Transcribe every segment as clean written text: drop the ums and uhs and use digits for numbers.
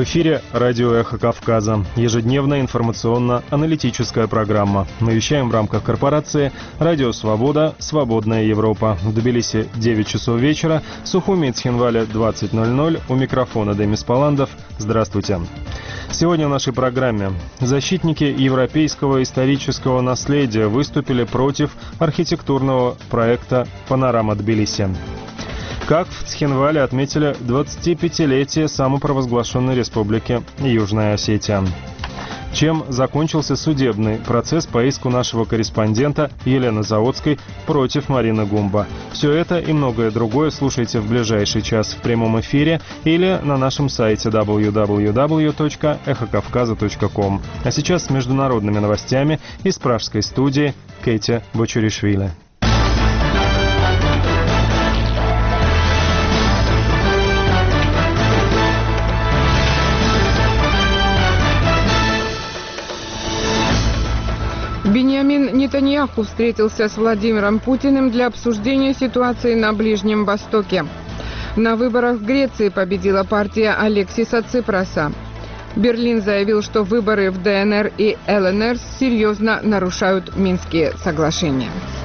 В эфире радио «Эхо Кавказа». Ежедневная информационно-аналитическая программа. Мы вещаем в рамках корпорации «Радио Свобода. Свободная Европа». В Тбилиси 9 часов вечера, Сухуми и Цхинвале 20:00. У микрофона Демис Паландов. Здравствуйте. Сегодня в нашей программе защитники европейского исторического наследия выступили против архитектурного проекта «Панорама Тбилиси». Как в Цхинвале отметили 25-летие самопровозглашенной республики Южная Осетия. Чем закончился судебный процесс по иску нашего корреспондента Елены Заводской против Марины Гумба. Все это и многое другое слушайте в ближайший час в прямом эфире или на нашем сайте www.ekhokavkaza.com. А сейчас с международными новостями из пражской студии Кэти Бочуришвили. Биньямин Нетаньяху встретился с Владимиром Путиным для обсуждения ситуации на Ближнем Востоке. На выборах в Греции победила партия Алексиса Ципроса. Берлин заявил, что выборы в ДНР и ЛНР серьезно нарушают Минские соглашения.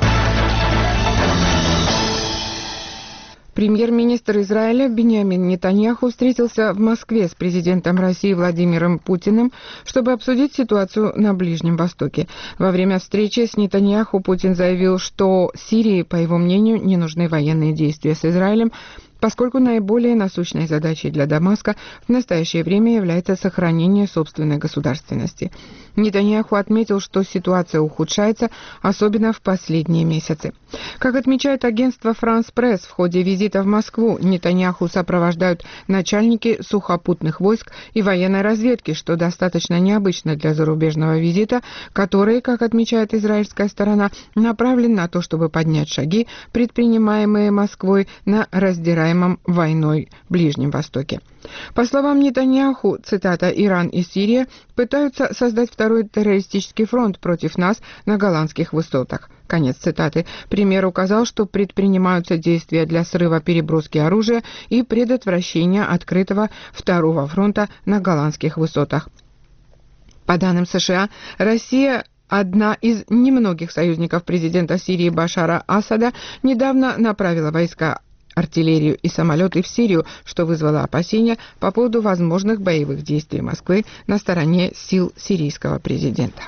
Премьер-министр Израиля Биньямин Нетаньяху встретился в Москве с президентом России Владимиром Путиным, чтобы обсудить ситуацию на Ближнем Востоке. Во время встречи с Нетаньяху Путин заявил, что Сирии, по его мнению, не нужны военные действия с Израилем, поскольку наиболее насущной задачей для Дамаска в настоящее время является сохранение собственной государственности. Нетаньяху отметил, что ситуация ухудшается, особенно в последние месяцы. Как отмечает агентство «Франс Пресс», в ходе визита в Москву Нетаньяху сопровождают начальники сухопутных войск и военной разведки, что достаточно необычно для зарубежного визита, который, как отмечает израильская сторона, направлен на то, чтобы поднять шаги, предпринимаемые Москвой на раздираемом войной Ближнем Востоке. По словам Нетаньяху, цитата, «Иран и Сирия пытаются создать второй террористический фронт против нас на Голландских высотах». Конец цитаты. Премьер указал, что предпринимаются действия для срыва переброски оружия и предотвращения открытого второго фронта на Голландских высотах. По данным США, Россия, одна из немногих союзников президента Сирии Башара Асада, недавно направила войска, артиллерию и самолеты в Сирию, что вызвало опасения по поводу возможных боевых действий Москвы на стороне сил сирийского президента.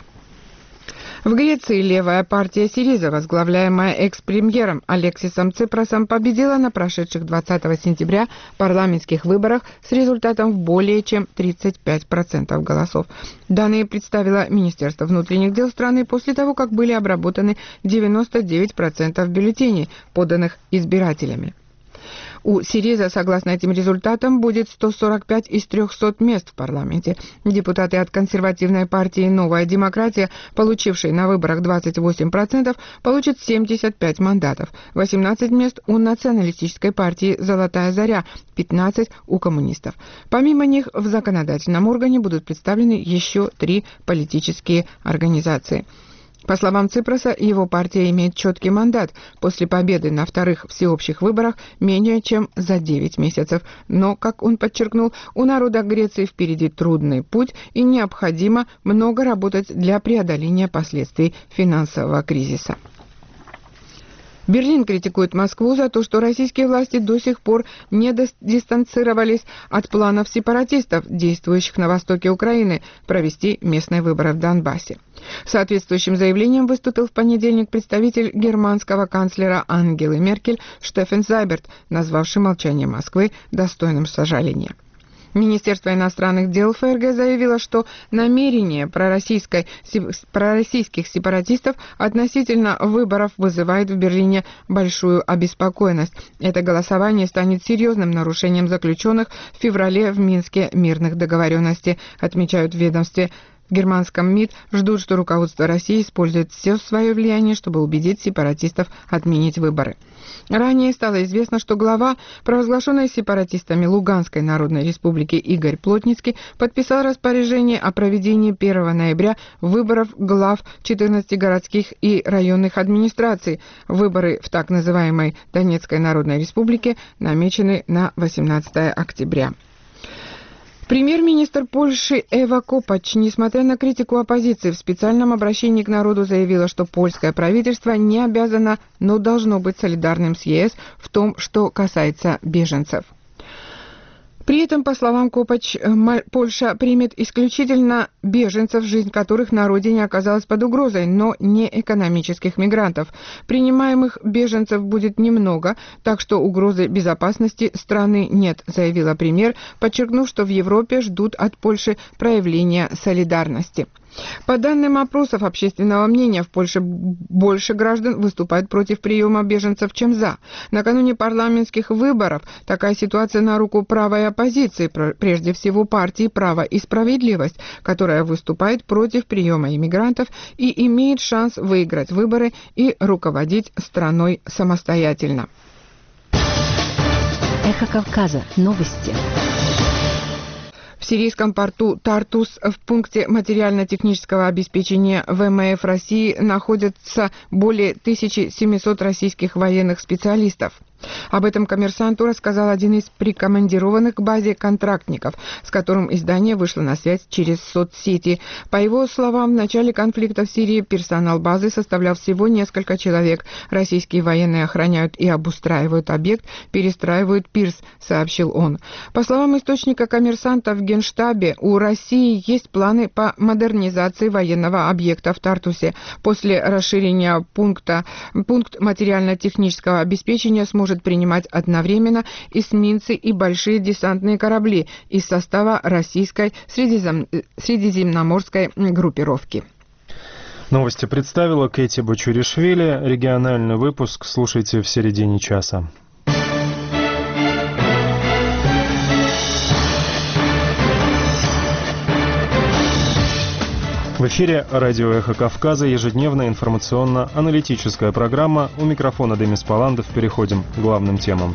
В Греции левая партия Сириза, возглавляемая экс-премьером Алексисом Ципросом, победила на прошедших 20 сентября парламентских выборах с результатом в более чем 35% голосов. Данные представило Министерство внутренних дел страны после того, как были обработаны 99% бюллетеней, поданных избирателями. У Сириза, согласно этим результатам, будет 145 из 300 мест в парламенте. Депутаты от консервативной партии «Новая демократия», получившие на выборах 28%, получат 75 мандатов. 18 мест у националистической партии «Золотая заря», 15 у коммунистов. Помимо них в законодательном органе будут представлены еще 3 политические организации. По словам Ципроса, его партия имеет четкий мандат после победы на вторых всеобщих выборах менее чем за 9 месяцев. Но, как он подчеркнул, у народа Греции впереди трудный путь и необходимо много работать для преодоления последствий финансового кризиса. Берлин критикует Москву за то, что российские власти до сих пор не дистанцировались от планов сепаратистов, действующих на востоке Украины, провести местные выборы в Донбассе. Соответствующим заявлением выступил в понедельник представитель германского канцлера Ангелы Меркель Штефан Зайберт, назвавший молчание Москвы достойным сожаления. Министерство иностранных дел ФРГ заявило, что намерение пророссийских сепаратистов относительно выборов вызывает в Берлине большую обеспокоенность. Это голосование станет серьезным нарушением заключенных в феврале в Минске мирных договоренностей, отмечают в ведомстве. В германском МИД ждут, что руководство России использует все свое влияние, чтобы убедить сепаратистов отменить выборы. Ранее стало известно, что глава провозглашенной сепаратистами Луганской Народной Республики Игорь Плотницкий подписал распоряжение о проведении 1 ноября выборов глав 14 городских и районных администраций. Выборы в так называемой Донецкой Народной Республике намечены на 18 октября. Премьер-министр Польши Эва Копач, несмотря на критику оппозиции, в специальном обращении к народу заявила, что польское правительство не обязано, но должно быть солидарным с ЕС в том, что касается беженцев. При этом, по словам Копач, Польша примет исключительно беженцев, жизнь которых на родине оказалась под угрозой, но не экономических мигрантов. Принимаемых беженцев будет немного, так что угрозы безопасности страны нет, заявила премьер, подчеркнув, что в Европе ждут от Польши проявления солидарности. По данным опросов общественного мнения, в Польше больше граждан выступают против приема беженцев, чем за. Накануне парламентских выборов такая ситуация на руку правой оппозиции, прежде всего партии «Право и справедливость», которая выступает против приема иммигрантов и имеет шанс выиграть выборы и руководить страной самостоятельно. Эхо Кавказа. Новости. В сирийском порту Тартус в пункте материально-технического обеспечения ВМФ России находятся более 1700 российских военных специалистов. Об этом «Коммерсанту» рассказал один из прикомандированных к базе контрактников, с которым издание вышло на связь через соцсети. По его словам, в начале конфликта в Сирии персонал базы составлял всего несколько человек. Российские военные охраняют и обустраивают объект, перестраивают пирс, сообщил он. По словам источника «Коммерсанта», в Генштабе у России есть планы по модернизации военного объекта в Тартусе. После расширения пункт материально-технического обеспечения сможет принимать одновременно эсминцы и большие десантные корабли из состава российской средиземноморской группировки. Новости представила Кэти Бачуришвили. Региональный выпуск слушайте в середине часа. В эфире радио «Эхо Кавказа», ежедневная информационно-аналитическая программа. У микрофона Демис Паландов. Переходим к главным темам.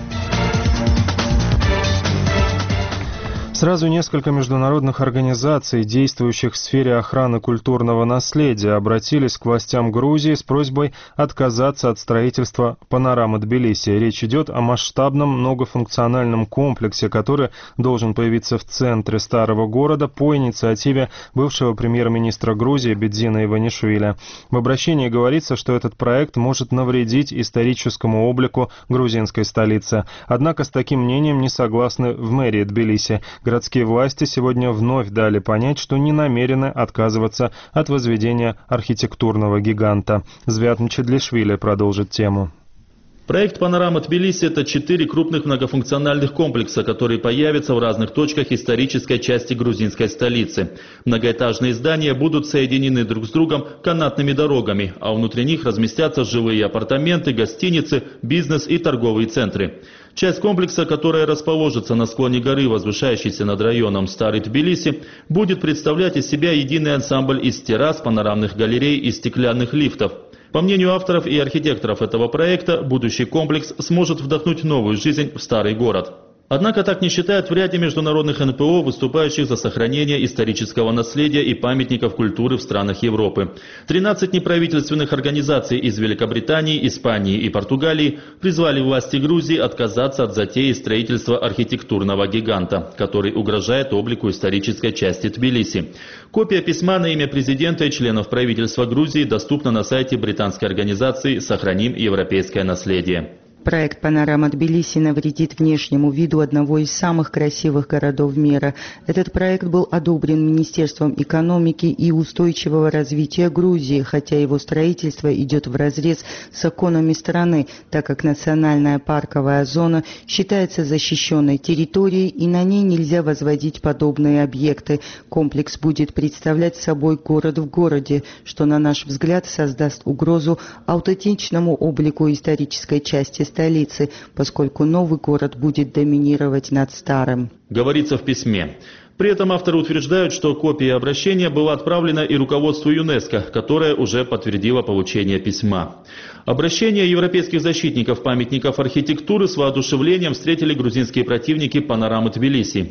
Сразу несколько международных организаций, действующих в сфере охраны культурного наследия, обратились к властям Грузии с просьбой отказаться от строительства панорамы Тбилиси. Речь идет о масштабном многофункциональном комплексе, который должен появиться в центре старого города по инициативе бывшего премьер-министра Грузии Бедзина Иванишвили. В обращении говорится, что этот проект может навредить историческому облику грузинской столицы. Однако с таким мнением не согласны в мэрии Тбилиси. Городские власти сегодня вновь дали понять, что не намерены отказываться от возведения архитектурного гиганта. Звят Мчедлишвили продолжит тему. Проект «Панорама Тбилиси» — это 4 крупных многофункциональных комплекса, которые появятся в разных точках исторической части грузинской столицы. Многоэтажные здания будут соединены друг с другом канатными дорогами, а внутри них разместятся жилые апартаменты, гостиницы, бизнес и торговые центры. Часть комплекса, которая расположится на склоне горы, возвышающейся над районом Старый Тбилиси, будет представлять из себя единый ансамбль из террас, панорамных галерей и стеклянных лифтов. По мнению авторов и архитекторов этого проекта, будущий комплекс сможет вдохнуть новую жизнь в старый город. Однако так не считают в ряде международных НПО, выступающих за сохранение исторического наследия и памятников культуры в странах Европы. 13 неправительственных организаций из Великобритании, Испании и Португалии призвали власти Грузии отказаться от затеи строительства архитектурного гиганта, который угрожает облику исторической части Тбилиси. Копия письма на имя президента и членов правительства Грузии доступна на сайте британской организации «Сохраним европейское наследие». Проект «Панорама Тбилиси» навредит внешнему виду одного из самых красивых городов мира. Этот проект был одобрен Министерством экономики и устойчивого развития Грузии, хотя его строительство идет вразрез с законами страны, так как национальная парковая зона считается защищенной территорией и на ней нельзя возводить подобные объекты. Комплекс будет представлять собой город в городе, что, на наш взгляд, создаст угрозу аутентичному облику исторической части столицы, поскольку новый город будет доминировать над старым. Говорится в письме. При этом авторы утверждают, что копия обращения была отправлена и руководству ЮНЕСКО, которое уже подтвердило получение письма. Обращение европейских защитников памятников архитектуры с воодушевлением встретили грузинские противники панорамы Тбилиси.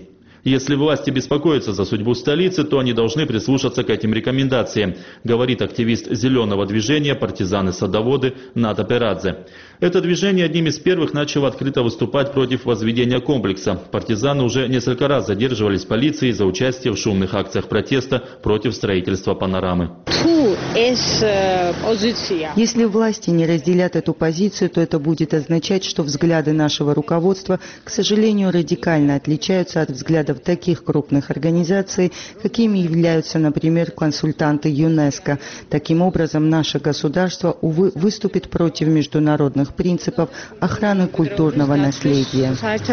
Если власти беспокоятся за судьбу столицы, то они должны прислушаться к этим рекомендациям, говорит активист зеленого движения «Партизаны-садоводы» Ната Перадзе. Это движение одним из первых начало открыто выступать против возведения комплекса. Партизаны уже несколько раз задерживались полицией за участие в шумных акциях протеста против строительства панорамы. Если власти не разделят эту позицию, то это будет означать, что взгляды нашего руководства, к сожалению, радикально отличаются от взглядов таких крупных организаций, какими являются, например, консультанты ЮНЕСКО. Таким образом, наше государство, увы, выступит против международных принципов охраны культурного наследия,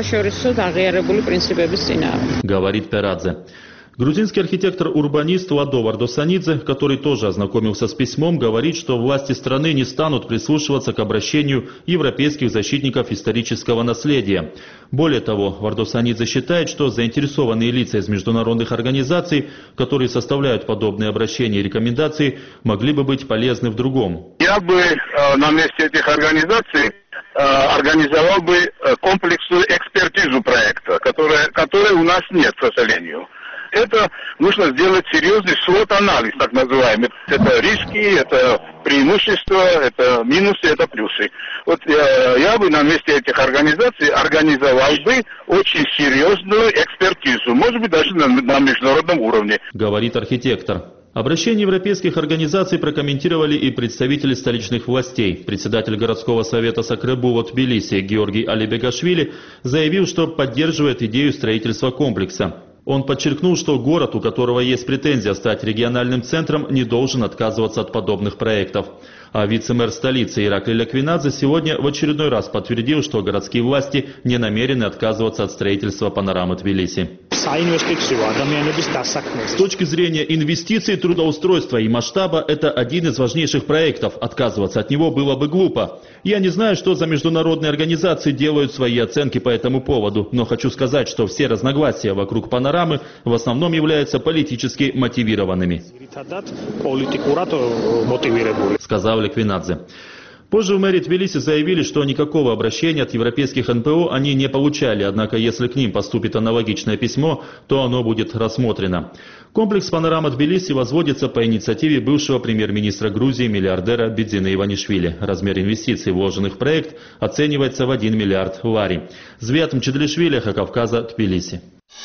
говорит Перадзе. Грузинский архитектор-урбанист Ладо Вардосанидзе, который тоже ознакомился с письмом, говорит, что власти страны не станут прислушиваться к обращению европейских защитников исторического наследия. Более того, Вардосанидзе считает, что заинтересованные лица из международных организаций, которые составляют подобные обращения и рекомендации, могли бы быть полезны в другом. Я бы на месте этих организаций организовал бы комплексную экспертизу проекта, которой у нас нет, к сожалению. Это нужно сделать серьезный SWOT-анализ, так называемый. Это риски, это преимущества, это минусы, это плюсы. Вот я бы на месте этих организаций организовал бы очень серьезную экспертизу, может быть, даже на международном уровне. Говорит архитектор. Обращение европейских организаций прокомментировали и представители столичных властей. Председатель городского совета Сакребу в Тбилиси Георгий Алибегашвили заявил, что поддерживает идею строительства комплекса. Он подчеркнул, что город, у которого есть претензия стать региональным центром, не должен отказываться от подобных проектов. А вице-мэр столицы Иракли Ляквинадзе сегодня в очередной раз подтвердил, что городские власти не намерены отказываться от строительства панорамы Тбилиси. С точки зрения инвестиций, трудоустройства и масштаба, это один из важнейших проектов. Отказываться от него было бы глупо. Я не знаю, что за международные организации делают свои оценки по этому поводу, но хочу сказать, что все разногласия вокруг панорамы в основном являются политически мотивированными, сказал Ляквинадзе. Позже в мэрии Тбилиси заявили, что никакого обращения от европейских НПО они не получали, однако если к ним поступит аналогичное письмо, то оно будет рассмотрено. Комплекс «Панорама Тбилиси» возводится по инициативе бывшего премьер-министра Грузии миллиардера Бидзина Иванишвили. Размер инвестиций, вложенных в проект, оценивается в 1 миллиард лари. Звят Мчедлишвили, Хакавказа, Тбилиси.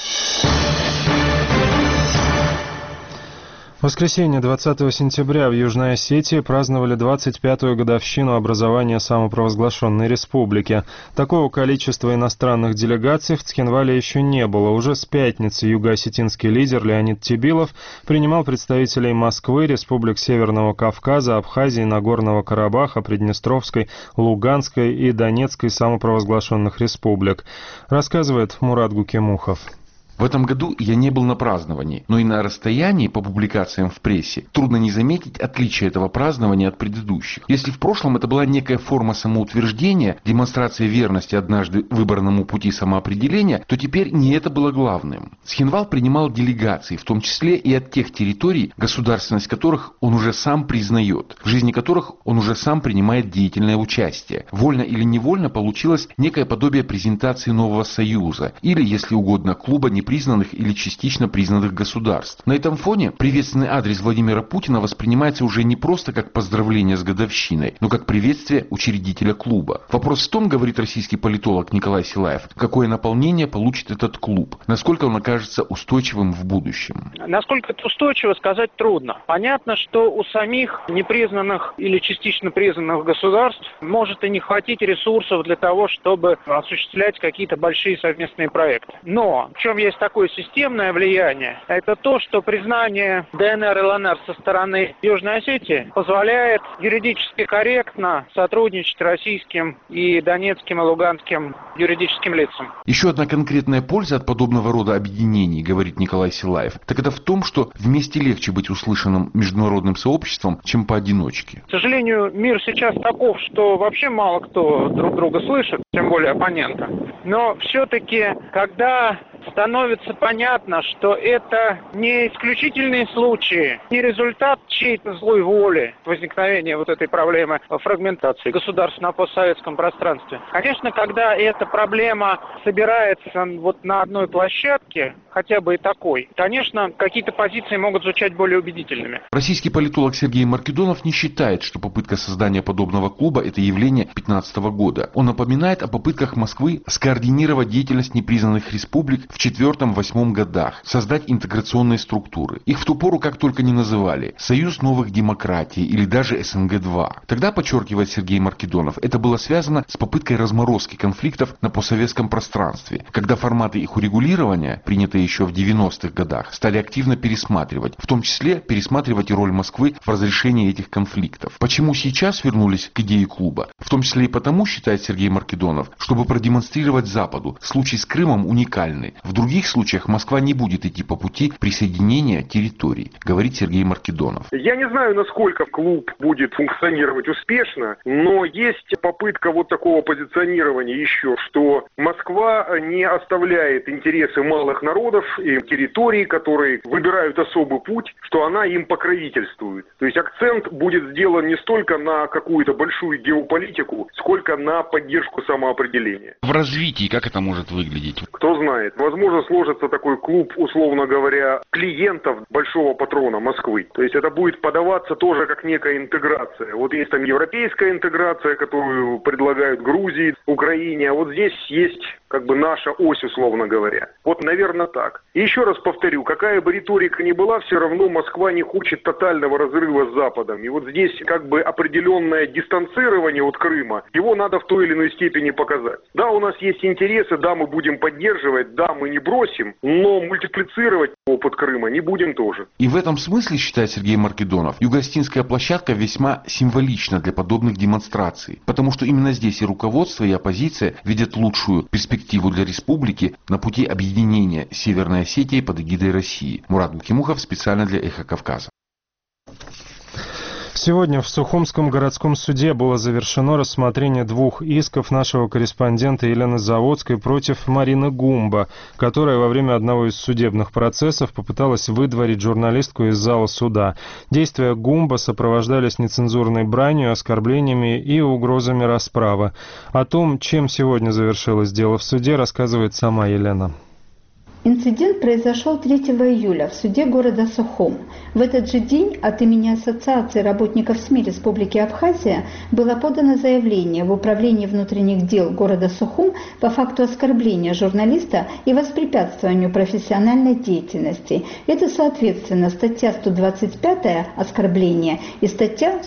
В воскресенье 20 сентября в Южной Осетии праздновали 25-ю годовщину образования самопровозглашенной республики. Такого количества иностранных делегаций в Цхинвале еще не было. Уже с пятницы юго-осетинский лидер Леонид Тебилов принимал представителей Москвы, республик Северного Кавказа, Абхазии, Нагорного Карабаха, Приднестровской, Луганской и Донецкой самопровозглашенных республик. Рассказывает Мурат Гукемухов. В этом году я не был на праздновании, но и на расстоянии по публикациям в прессе трудно не заметить отличия этого празднования от предыдущих. Если в прошлом это была некая форма самоутверждения, демонстрация верности однажды выбранному пути самоопределения, то теперь не это было главным. Цхинвал принимал делегации, в том числе и от тех территорий, государственность которых он уже сам признает, в жизни которых он уже сам принимает деятельное участие. Вольно или невольно получилось некое подобие презентации нового союза, или, если угодно, клуба непризнанных или частично признанных государств. На этом фоне приветственный адрес Владимира Путина воспринимается уже не просто как поздравление с годовщиной, но как приветствие учредителя клуба. Вопрос в том, говорит российский политолог Николай Силаев, какое наполнение получит этот клуб, насколько он окажется устойчивым в будущем. Насколько это устойчиво, сказать трудно. Понятно, что у самих непризнанных или частично признанных государств может и не хватить ресурсов для того, чтобы осуществлять какие-то большие совместные проекты. Но в чем есть такое системное влияние, это то, что признание ДНР и ЛНР со стороны Южной Осетии позволяет юридически корректно сотрудничать российским и донецким и луганским юридическим лицам. Еще одна конкретная польза от подобного рода объединений, говорит Николай Силаев, так это в том, что вместе легче быть услышанным международным сообществом, чем поодиночке. К сожалению, мир сейчас таков, что вообще мало кто друг друга слышит, тем более оппонента. Но все-таки, когда становится понятно, что это не исключительные случаи, не результат чьей-то злой воли возникновения вот этой проблемы фрагментации государств на постсоветском пространстве. Конечно, когда эта проблема собирается вот на одной площадке, хотя бы и такой, конечно, какие-то позиции могут звучать более убедительными. Российский политолог Сергей Маркедонов не считает, что попытка создания подобного клуба – это явление 2015 года. Он напоминает о попытках Москвы скоординировать деятельность непризнанных республик в 2004-2008 годах, создать интеграционные структуры. Их в ту пору как только не называли – Союз новых демократий или даже СНГ-2. Тогда, подчеркивает Сергей Маркедонов, это было связано с попыткой разморозки конфликтов на постсоветском пространстве, когда форматы их урегулирования, принятые еще в 90-х годах, стали активно пересматривать, в том числе пересматривать и роль Москвы в разрешении этих конфликтов. Почему сейчас вернулись к идее клуба? В том числе и потому, считает Сергей Маркедонов, чтобы продемонстрировать Западу, случай с Крымом уникальный. В других случаях Москва не будет идти по пути присоединения территорий, говорит Сергей Маркедонов. Я не знаю, насколько клуб будет функционировать успешно, но есть попытка вот такого позиционирования еще, что Москва не оставляет интересы малых народов и территорий, которые выбирают особый путь, что она им покровительствует. То есть акцент будет сделан не столько на какую-то большую геополитику, сколько на поддержку самоопределения. В развитии как это может выглядеть? Кто знает. Возможно, сложится такой клуб, условно говоря, клиентов большого патрона Москвы. То есть это будет подаваться тоже как некая интеграция. Вот есть там европейская интеграция, которую предлагают Грузии, Украине, а вот здесь есть как бы наша ось, условно говоря. Вот, наверное, так. И еще раз повторю, какая бы риторика ни была, все равно Москва не хочет тотального разрыва с Западом. И вот здесь как бы определенное дистанцирование от Крыма, его надо в той или иной степени показать. Да, у нас есть интересы, да, мы будем поддерживать, да, мы не бросим, но мультиплицировать опыт Крыма не будем тоже. И в этом смысле, считает Сергей Маркедонов, Юго-Остинская площадка весьма символична для подобных демонстраций, потому что именно здесь и руководство, и оппозиция видят лучшую перспективу для республики на пути объединения Северной Осетии под эгидой России. Мурат Букимухов специально для «Эхо Кавказа». Сегодня в Сухумском городском суде было завершено рассмотрение двух исков нашего корреспондента Елены Заводской против Марины Гумба, которая во время одного из судебных процессов попыталась выдворить журналистку из зала суда. Действия Гумба сопровождались нецензурной бранью, оскорблениями и угрозами расправы. О том, чем сегодня завершилось дело в суде, рассказывает сама Елена. Инцидент произошел 3 июля в суде города Сухум. В этот же день от имени Ассоциации работников СМИ Республики Абхазия было подано заявление в Управлении внутренних дел города Сухум по факту оскорбления журналиста и воспрепятствованию профессиональной деятельности. Это, соответственно, статья 125 «Оскорбление» и статья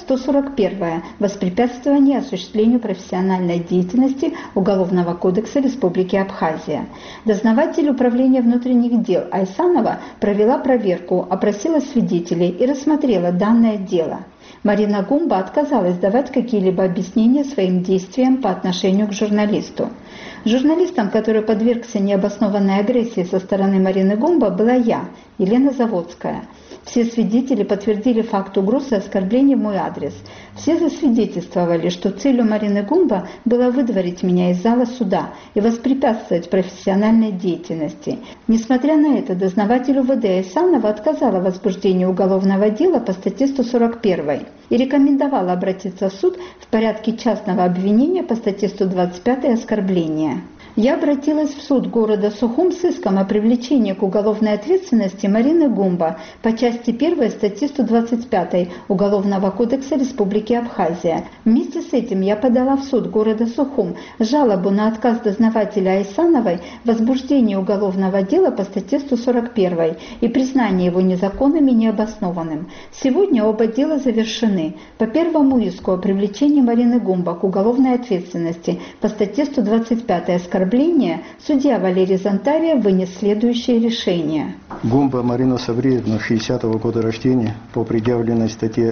141 «Воспрепятствование осуществлению профессиональной деятельности» Уголовного кодекса Республики Абхазия. Дознаватель Управления внутренних дел Айсанова провела проверку, опросила свидетелей и рассмотрела данное дело. Марина Гумба отказалась давать какие-либо объяснения своим действиям по отношению к журналисту. Журналистом, который подвергся необоснованной агрессии со стороны Марины Гумба, была я, Елена Заводская. Все свидетели подтвердили факт угроз и оскорблений в мой адрес. Все засвидетельствовали, что целью Марины Гумба было выдворить меня из зала суда и воспрепятствовать профессиональной деятельности. Несмотря на это, дознаватель УВД Айсанова отказала в возбуждении уголовного дела по статье 141 и рекомендовала обратиться в суд в порядке частного обвинения по статье 125 «Оскорбление». Я обратилась в суд города Сухум с иском о привлечении к уголовной ответственности Марины Гумба по части 1 статьи 125 Уголовного кодекса Республики Абхазия. Вместе с этим я подала в суд города Сухум жалобу на отказ дознавателя Айсановой в возбуждении уголовного дела по статье 141 и признание его незаконным и необоснованным. Сегодня оба дела завершены. По первому иску о привлечении Марины Гумба к уголовной ответственности по статье 125 «Оскорбление» судья Валерий Зонтария вынес следующее решение. Гумба Марина Савриевна, 60-го года рождения, по предъявленной статье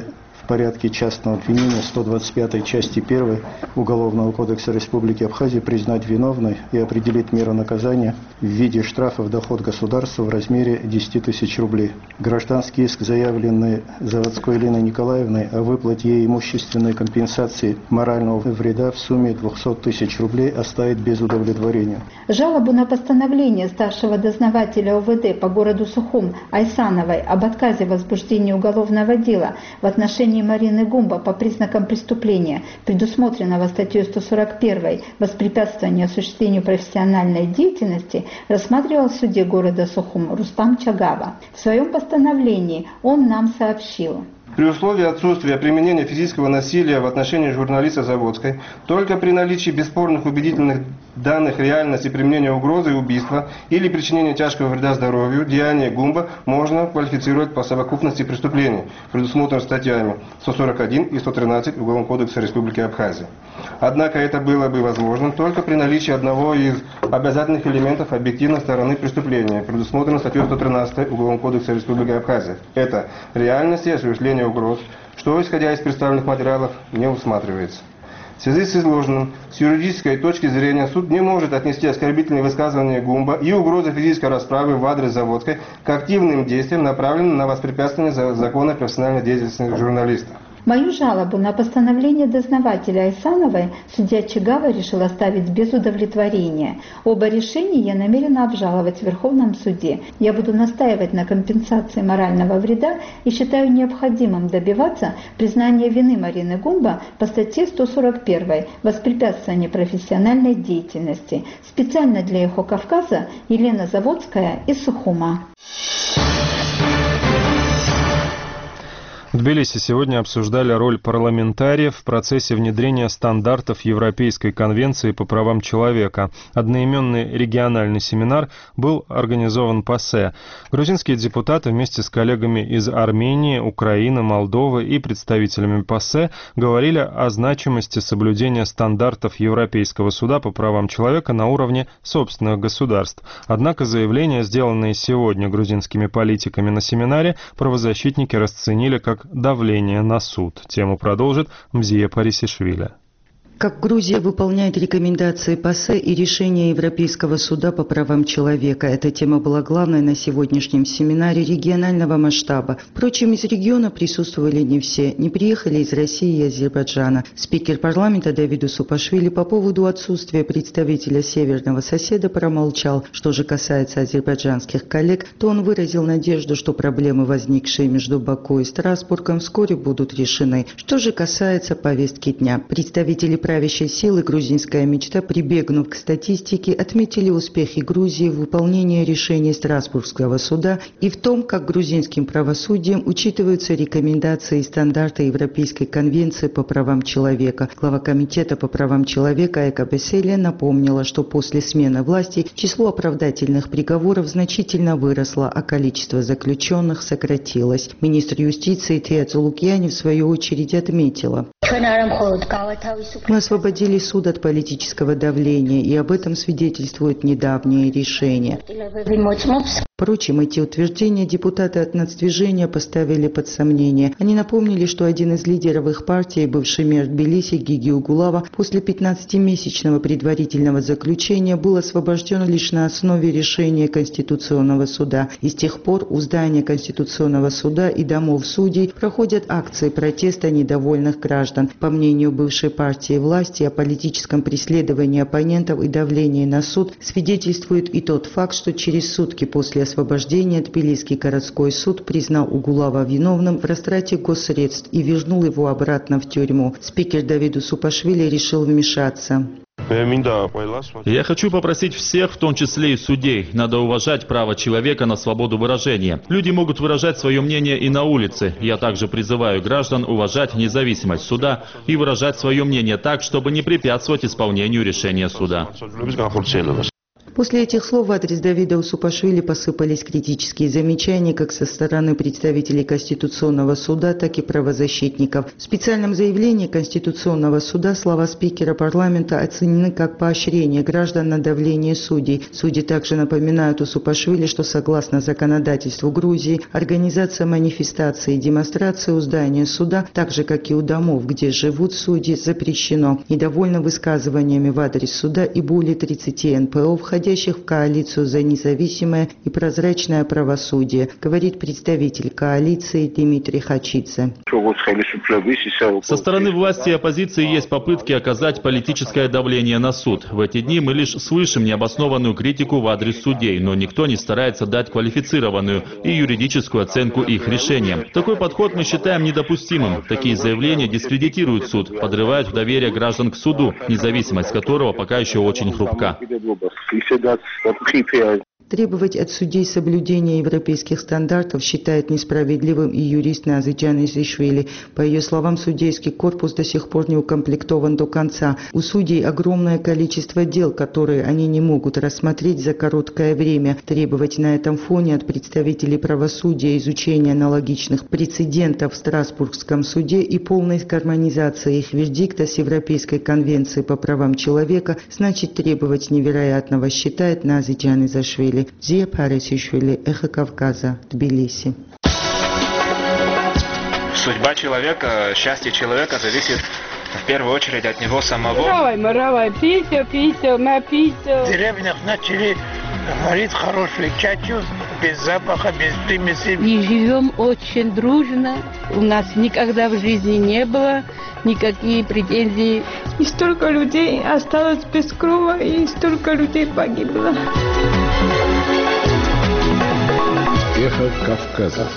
порядке частного обвинения 125 части 1 Уголовного кодекса Республики Абхазия признать виновной и определить меру наказания в виде штрафа в доход государства в размере 10 тысяч рублей. Гражданский иск, заявленный Заводской Еленой Николаевной о выплате ей имущественной компенсации морального вреда в сумме 200 тысяч рублей, оставить без удовлетворения. Жалобу на постановление старшего дознавателя ОВД по городу Сухум Айсановой об отказе в возбуждении уголовного дела в отношении Марины Гумба по признакам преступления, предусмотренного статьей 141 «Воспрепятствование осуществлению профессиональной деятельности», рассматривал в суде города Сухум Рустам Чагава. В своем постановлении он нам сообщил: при условии отсутствия применения физического насилия в отношении журналиста Заводской, только при наличии бесспорных убедительных данных реальности применения угрозы и убийства или причинения тяжкого вреда здоровью, деяние Гумба можно квалифицировать по совокупности преступлений, предусмотренных статьями 141 и 113 Уголовного кодекса Республики Абхазия. Однако это было бы возможным только при наличии одного из обязательных элементов объективной стороны преступления, предусмотренного статьей 113 Уголовного кодекса Республики Абхазия. Это реальность и осуществление угроз, что, исходя из представленных материалов, не усматривается. В связи с изложенным, с юридической точки зрения, суд не может отнести оскорбительные высказывания Гумба и угрозы физической расправы в адрес Заводской к активным действиям, направленным на воспрепятствование законной профессиональной деятельности журналиста. Мою жалобу на постановление дознавателя Айсановой судья Чагава решил оставить без удовлетворения. Оба решения я намерена обжаловать в Верховном суде. Я буду настаивать на компенсации морального вреда и считаю необходимым добиваться признания вины Марины Гумба по статье 141 «Воспрепятствование профессиональной деятельности». Специально для Эхо Кавказа Елена Заводская из Сухума. В Тбилиси сегодня обсуждали роль парламентариев в процессе внедрения стандартов Европейской конвенции по правам человека. Одноименный региональный семинар был организован ПАСЕ. Грузинские депутаты вместе с коллегами из Армении, Украины, Молдовы и представителями ПАСЕ говорили о значимости соблюдения стандартов Европейского суда по правам человека на уровне собственных государств. Однако заявления, сделанные сегодня грузинскими политиками на семинаре, правозащитники расценили как давление на суд. Тему продолжит Мзия Парисишвили. Как Грузия выполняет рекомендации ПАСЕ и решения Европейского суда по правам человека. Эта тема была главной на сегодняшнем семинаре регионального масштаба. Впрочем, из региона присутствовали не все. Не приехали из России и Азербайджана. Спикер парламента Давиду Супашвили по поводу отсутствия представителя северного соседа промолчал. Что же касается азербайджанских коллег, то он выразил надежду, что проблемы, возникшие между Баку и Страсбургом, вскоре будут решены. Что же касается повестки дня, представители правящей силы «Грузинская мечта», прибегнув к статистике, отметили успехи Грузии в выполнении решений Страсбургского суда и в том, как грузинским правосудием учитываются рекомендации и стандарты Европейской конвенции по правам человека. Глава Комитета по правам человека Эка Беселия напомнила, что после смены власти число оправдательных приговоров значительно выросло, а количество заключенных сократилось. Министр юстиции Тея Цулукьяни в свою очередь отметила: мы освободили суд от политического давления, и об этом свидетельствует недавнее решение. Впрочем, эти утверждения депутаты от нацдвижения поставили под сомнение. Они напомнили, что один из лидеров их партии, бывший мэр Тбилиси Гиги Угулава, после 15-месячного предварительного заключения был освобожден лишь на основе решения Конституционного суда. И с тех пор у здания Конституционного суда и домов судей проходят акции протеста недовольных граждан. По мнению бывшей партии власти, о политическом преследовании оппонентов и давлении на суд свидетельствует и тот факт, что через сутки после освобождения Тбилисский городской суд признал Угулава виновным в растрате госсредств и вернул его обратно в тюрьму. Спикер Давиду Супашвили решил вмешаться. Я хочу попросить всех, в том числе и судей, надо уважать право человека на свободу выражения. Люди могут выражать свое мнение и на улице. Я также призываю граждан уважать независимость суда и выражать свое мнение так, чтобы не препятствовать исполнению решения суда. После этих слов в адрес Давида Усупашвили посыпались критические замечания как со стороны представителей Конституционного суда, так и правозащитников. В специальном заявлении Конституционного суда слова спикера парламента оценены как поощрение граждан на давление судей. Судьи также напоминают Усупашвили, что согласно законодательству Грузии, организация манифестации и демонстрации у здания суда, так же как и у домов, где живут судьи, запрещено. Недовольны высказываниями в адрес суда и более 30 НПО, входящих в коалицию за независимое и прозрачное правосудие, говорит представитель коалиции Дмитрий Хачидзе. Со стороны власти и оппозиции есть попытки оказать политическое давление на суд. В эти дни мы лишь слышим необоснованную критику в адрес судей, но никто не старается дать квалифицированную и юридическую оценку их решениям. Такой подход мы считаем недопустимым. Такие заявления дискредитируют суд, подрывают доверие граждан к суду, независимость которого пока еще очень хрупка. Требовать от судей соблюдения европейских стандартов считает несправедливым и юрист Назиджан Изишвили. По ее словам, судейский корпус до сих пор не укомплектован до конца. У судей огромное количество дел, которые они не могут рассмотреть за короткое время. Требовать на этом фоне от представителей правосудия изучения аналогичных прецедентов в Страсбургском суде и полной гармонизации их вердикта с Европейской конвенцией по правам человека значит требовать невероятного, считает Назиджан Изишвили. Зия Парисишвили, Эхо Кавказа, Тбилиси. Судьба человека, счастье человека зависит в первую очередь от него самого. В деревнях начали варить хорошую чачу, без запаха, без примеси. И живем очень дружно. У нас никогда в жизни не было никаких претензий. И столько людей осталось без крова, и столько людей погибло. Эхо Кавказа.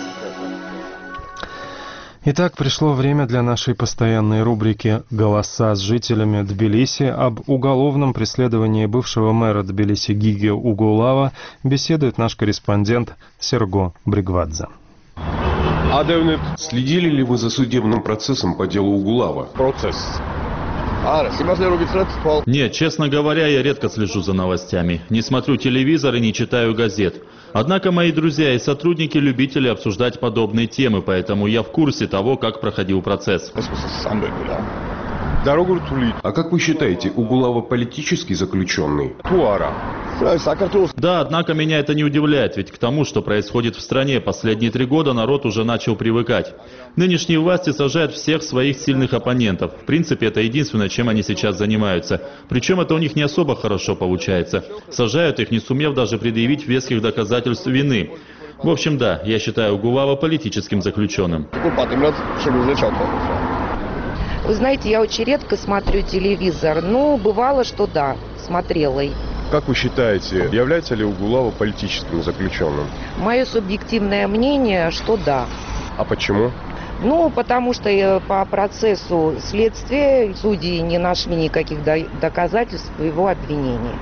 Итак, пришло время для нашей постоянной рубрики «Голоса с жителями Тбилиси». Об уголовном преследовании бывшего мэра Тбилиси Гиги Угулава беседует наш корреспондент Серго Бригвадзе. Следили ли вы за судебным процессом по делу Угулава? Нет, честно говоря, я редко слежу за новостями. Не смотрю телевизор и не читаю газет. Однако мои друзья и сотрудники любители обсуждать подобные темы, поэтому я в курсе того, как проходил процесс. А как вы считаете, Угулава политический заключенный? Да, однако меня это не удивляет, ведь к тому, что происходит в стране последние 3 года, народ уже начал привыкать. Нынешние власти сажают всех своих сильных оппонентов. В принципе, это единственное, чем они сейчас занимаются. Причем это у них не особо хорошо получается. Сажают их, не сумев даже предъявить веских доказательств вины. В общем, да, я считаю Угулава политическим заключенным. Вы знаете, я очень редко смотрю телевизор, но бывало, что да, смотрела. Как вы считаете, является ли Угулава политическим заключенным? Мое субъективное мнение, что да. А почему? Потому что по процессу следствия судьи не нашли никаких доказательств его обвинения.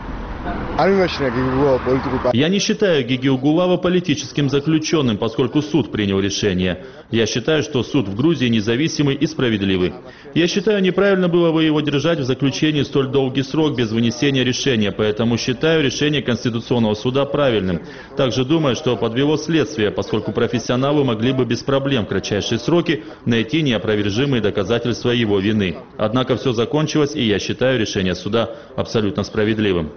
Я не считаю Гиги Угулава политическим заключенным, поскольку суд принял решение. Я считаю, что суд в Грузии независимый и справедливый. Я считаю, неправильно было бы его держать в заключении столь долгий срок без вынесения решения, поэтому считаю решение Конституционного суда правильным. Также думаю, что подвело следствие, поскольку профессионалы могли бы без проблем в кратчайшие сроки найти неопровержимые доказательства его вины. Однако все закончилось, и я считаю решение суда абсолютно справедливым.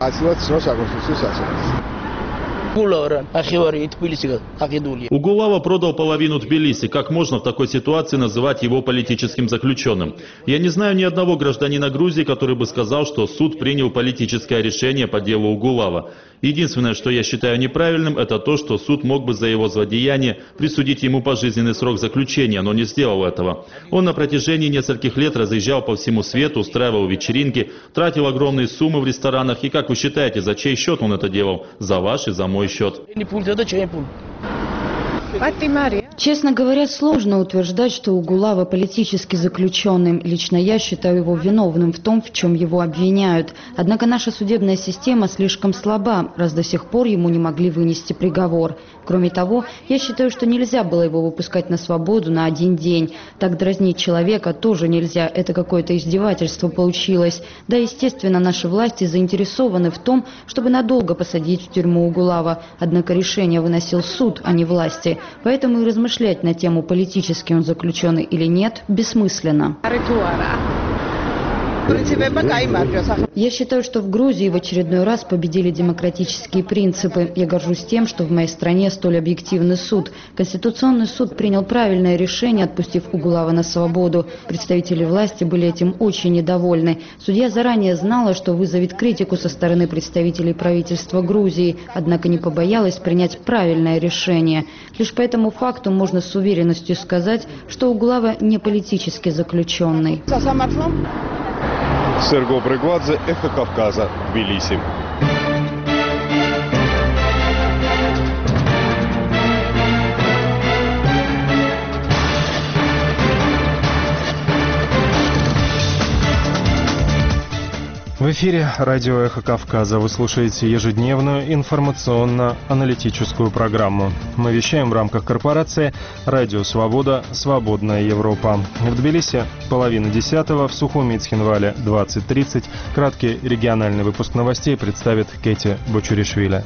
Угулава продал половину Тбилиси. Как можно в такой ситуации называть его политическим заключенным? Я не знаю ни одного гражданина Грузии, который бы сказал, что суд принял политическое решение по делу Угулава. Единственное, что я считаю неправильным, это то, что суд мог бы за его злодеяние присудить ему пожизненный срок заключения, но не сделал этого. Он на протяжении нескольких лет разъезжал по всему свету, устраивал вечеринки, тратил огромные суммы в ресторанах. И как вы считаете, за чей счет он это делал? За ваш и за мой счет. Честно говоря, сложно утверждать, что Угулава политически заключенным. Лично я считаю его виновным в том, в чем его обвиняют. Однако наша судебная система слишком слаба, раз до сих пор ему не могли вынести приговор. Кроме того, я считаю, что нельзя было его выпускать на свободу на один день. Так дразнить человека тоже нельзя, это какое-то издевательство получилось. Да, естественно, наши власти заинтересованы в том, чтобы надолго посадить в тюрьму Угулава. Однако решение выносил суд, а не власти. Поэтому и размышлять на тему, политически он заключенный или нет, бессмысленно. Я считаю, что в Грузии в очередной раз победили демократические принципы. Я горжусь тем, что в моей стране столь объективный суд. Конституционный суд принял правильное решение, отпустив Угулава на свободу. Представители власти были этим очень недовольны. Судья заранее знала, что вызовет критику со стороны представителей правительства Грузии, однако не побоялась принять правильное решение. Лишь по этому факту можно с уверенностью сказать, что Угулава не политически заключенный. Серго Брыгвадзе, Эхо Кавказа, Тбилиси. В эфире радио «Эхо Кавказа». Вы слушаете ежедневную информационно-аналитическую программу. Мы вещаем в рамках корпорации «Радио Свобода. Свободная Европа». В Тбилиси 9:30, в Сухуми и Цхинвале 20:30. Краткий региональный выпуск новостей представит Кети Бочуришвили.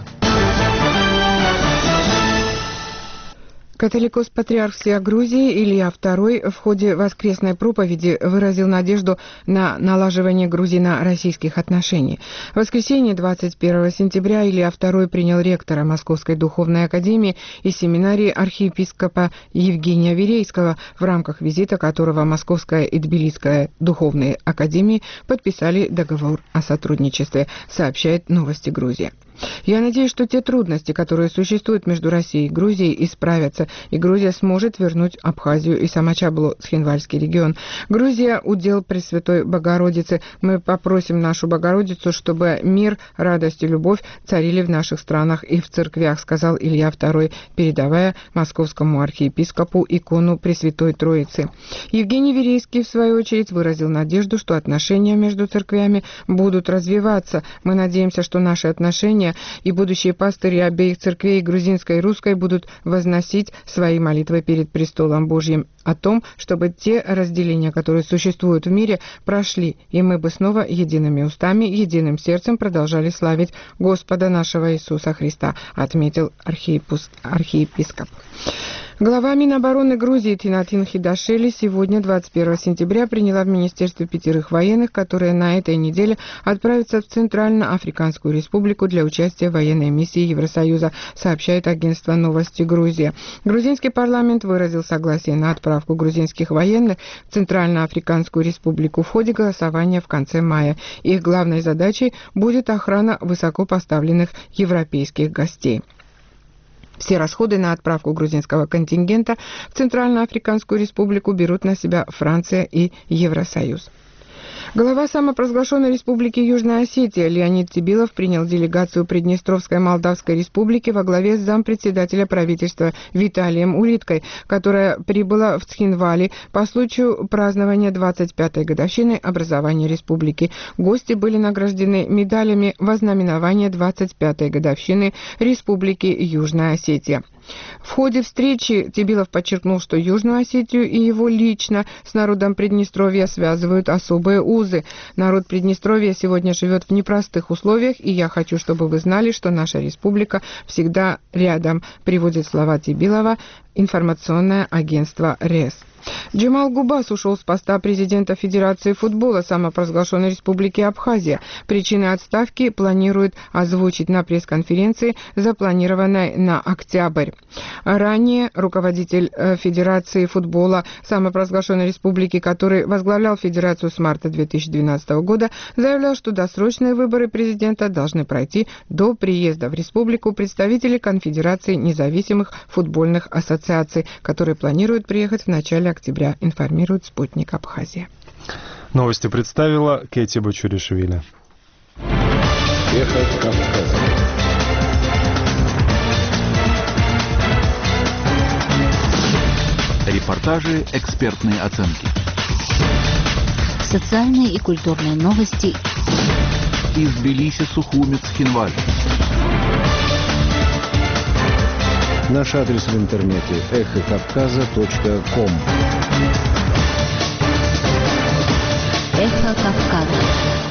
Католикос-патриарх всея Грузии Илья II в ходе воскресной проповеди выразил надежду на налаживание грузино-российских отношений. В воскресенье 21 сентября Илья II принял ректора Московской духовной академии и семинарии архиепископа Евгения Верейского, в рамках визита которого Московская и Тбилисская духовные академии подписали договор о сотрудничестве, сообщает «Новости Грузии». Я надеюсь, что те трудности, которые существуют между Россией и Грузией, исправятся, и Грузия сможет вернуть Абхазию и Самачаблу-Цхинвальский регион. Грузия — удел Пресвятой Богородицы. Мы попросим нашу Богородицу, чтобы мир, радость и любовь царили в наших странах и в церквях, сказал Илья II, передавая московскому архиепископу икону Пресвятой Троицы. Евгений Верейский, в свою очередь, выразил надежду, что отношения между церквями будут развиваться. Мы надеемся, что наши отношения и будущие пастыри обеих церквей, грузинской и русской, будут возносить свои молитвы перед престолом Божьим о том, чтобы те разделения, которые существуют в мире, прошли, и мы бы снова едиными устами, единым сердцем продолжали славить Господа нашего Иисуса Христа, отметил архиепископ. Глава Минобороны Грузии Тинатин Хидашели сегодня, 21 сентября, приняла в министерстве 5 военных, которые на этой неделе отправятся в Центральноафриканскую республику для участия в военной миссии Евросоюза, сообщает агентство «Новости Грузии». Грузинский парламент выразил согласие на отправку грузинских военных в Центральноафриканскую республику в ходе голосования в конце мая. Их главной задачей будет охрана высокопоставленных европейских гостей. Все расходы на отправку грузинского контингента в Центральноафриканскую республику берут на себя Франция и Евросоюз. Глава самопровозглашенной республики Южная Осетия Леонид Тибилов принял делегацию Приднестровской Молдавской республики во главе с зампредседателя правительства Виталием Улиткой, которая прибыла в Цхинвали по случаю празднования 25-й годовщины образования республики. Гости были награждены медалями во знаменование 25-й годовщины Республики Южная Осетия. В ходе встречи Тибилов подчеркнул, что Южную Осетию и его лично с народом Приднестровья связывают особые узы. Народ Приднестровья сегодня живет в непростых условиях, и я хочу, чтобы вы знали, что наша республика всегда рядом, приводит слова Тибилова информационное агентство РЕС. Джемал Губас ушел с поста президента Федерации футбола самопровозглашенной республики Абхазия. Причины отставки планируют озвучить на пресс-конференции, запланированной на октябрь. Ранее руководитель Федерации футбола самопровозглашенной республики, который возглавлял Федерацию с марта 2012 года, заявлял, что досрочные выборы президента должны пройти до приезда в республику представителей Конфедерации независимых футбольных ассоциаций, которые планируют приехать в начале октября, информирует «Спутник Абхазия». Новости представила Кети Бочуришвили. Эхо Кавказа. Репортажи, экспертные оценки. Социальные и культурные новости. Из Тбилиси, Сухуми, Цхинвали. Наш адрес в интернете эхокавказа.ком. Эхо Кавказа.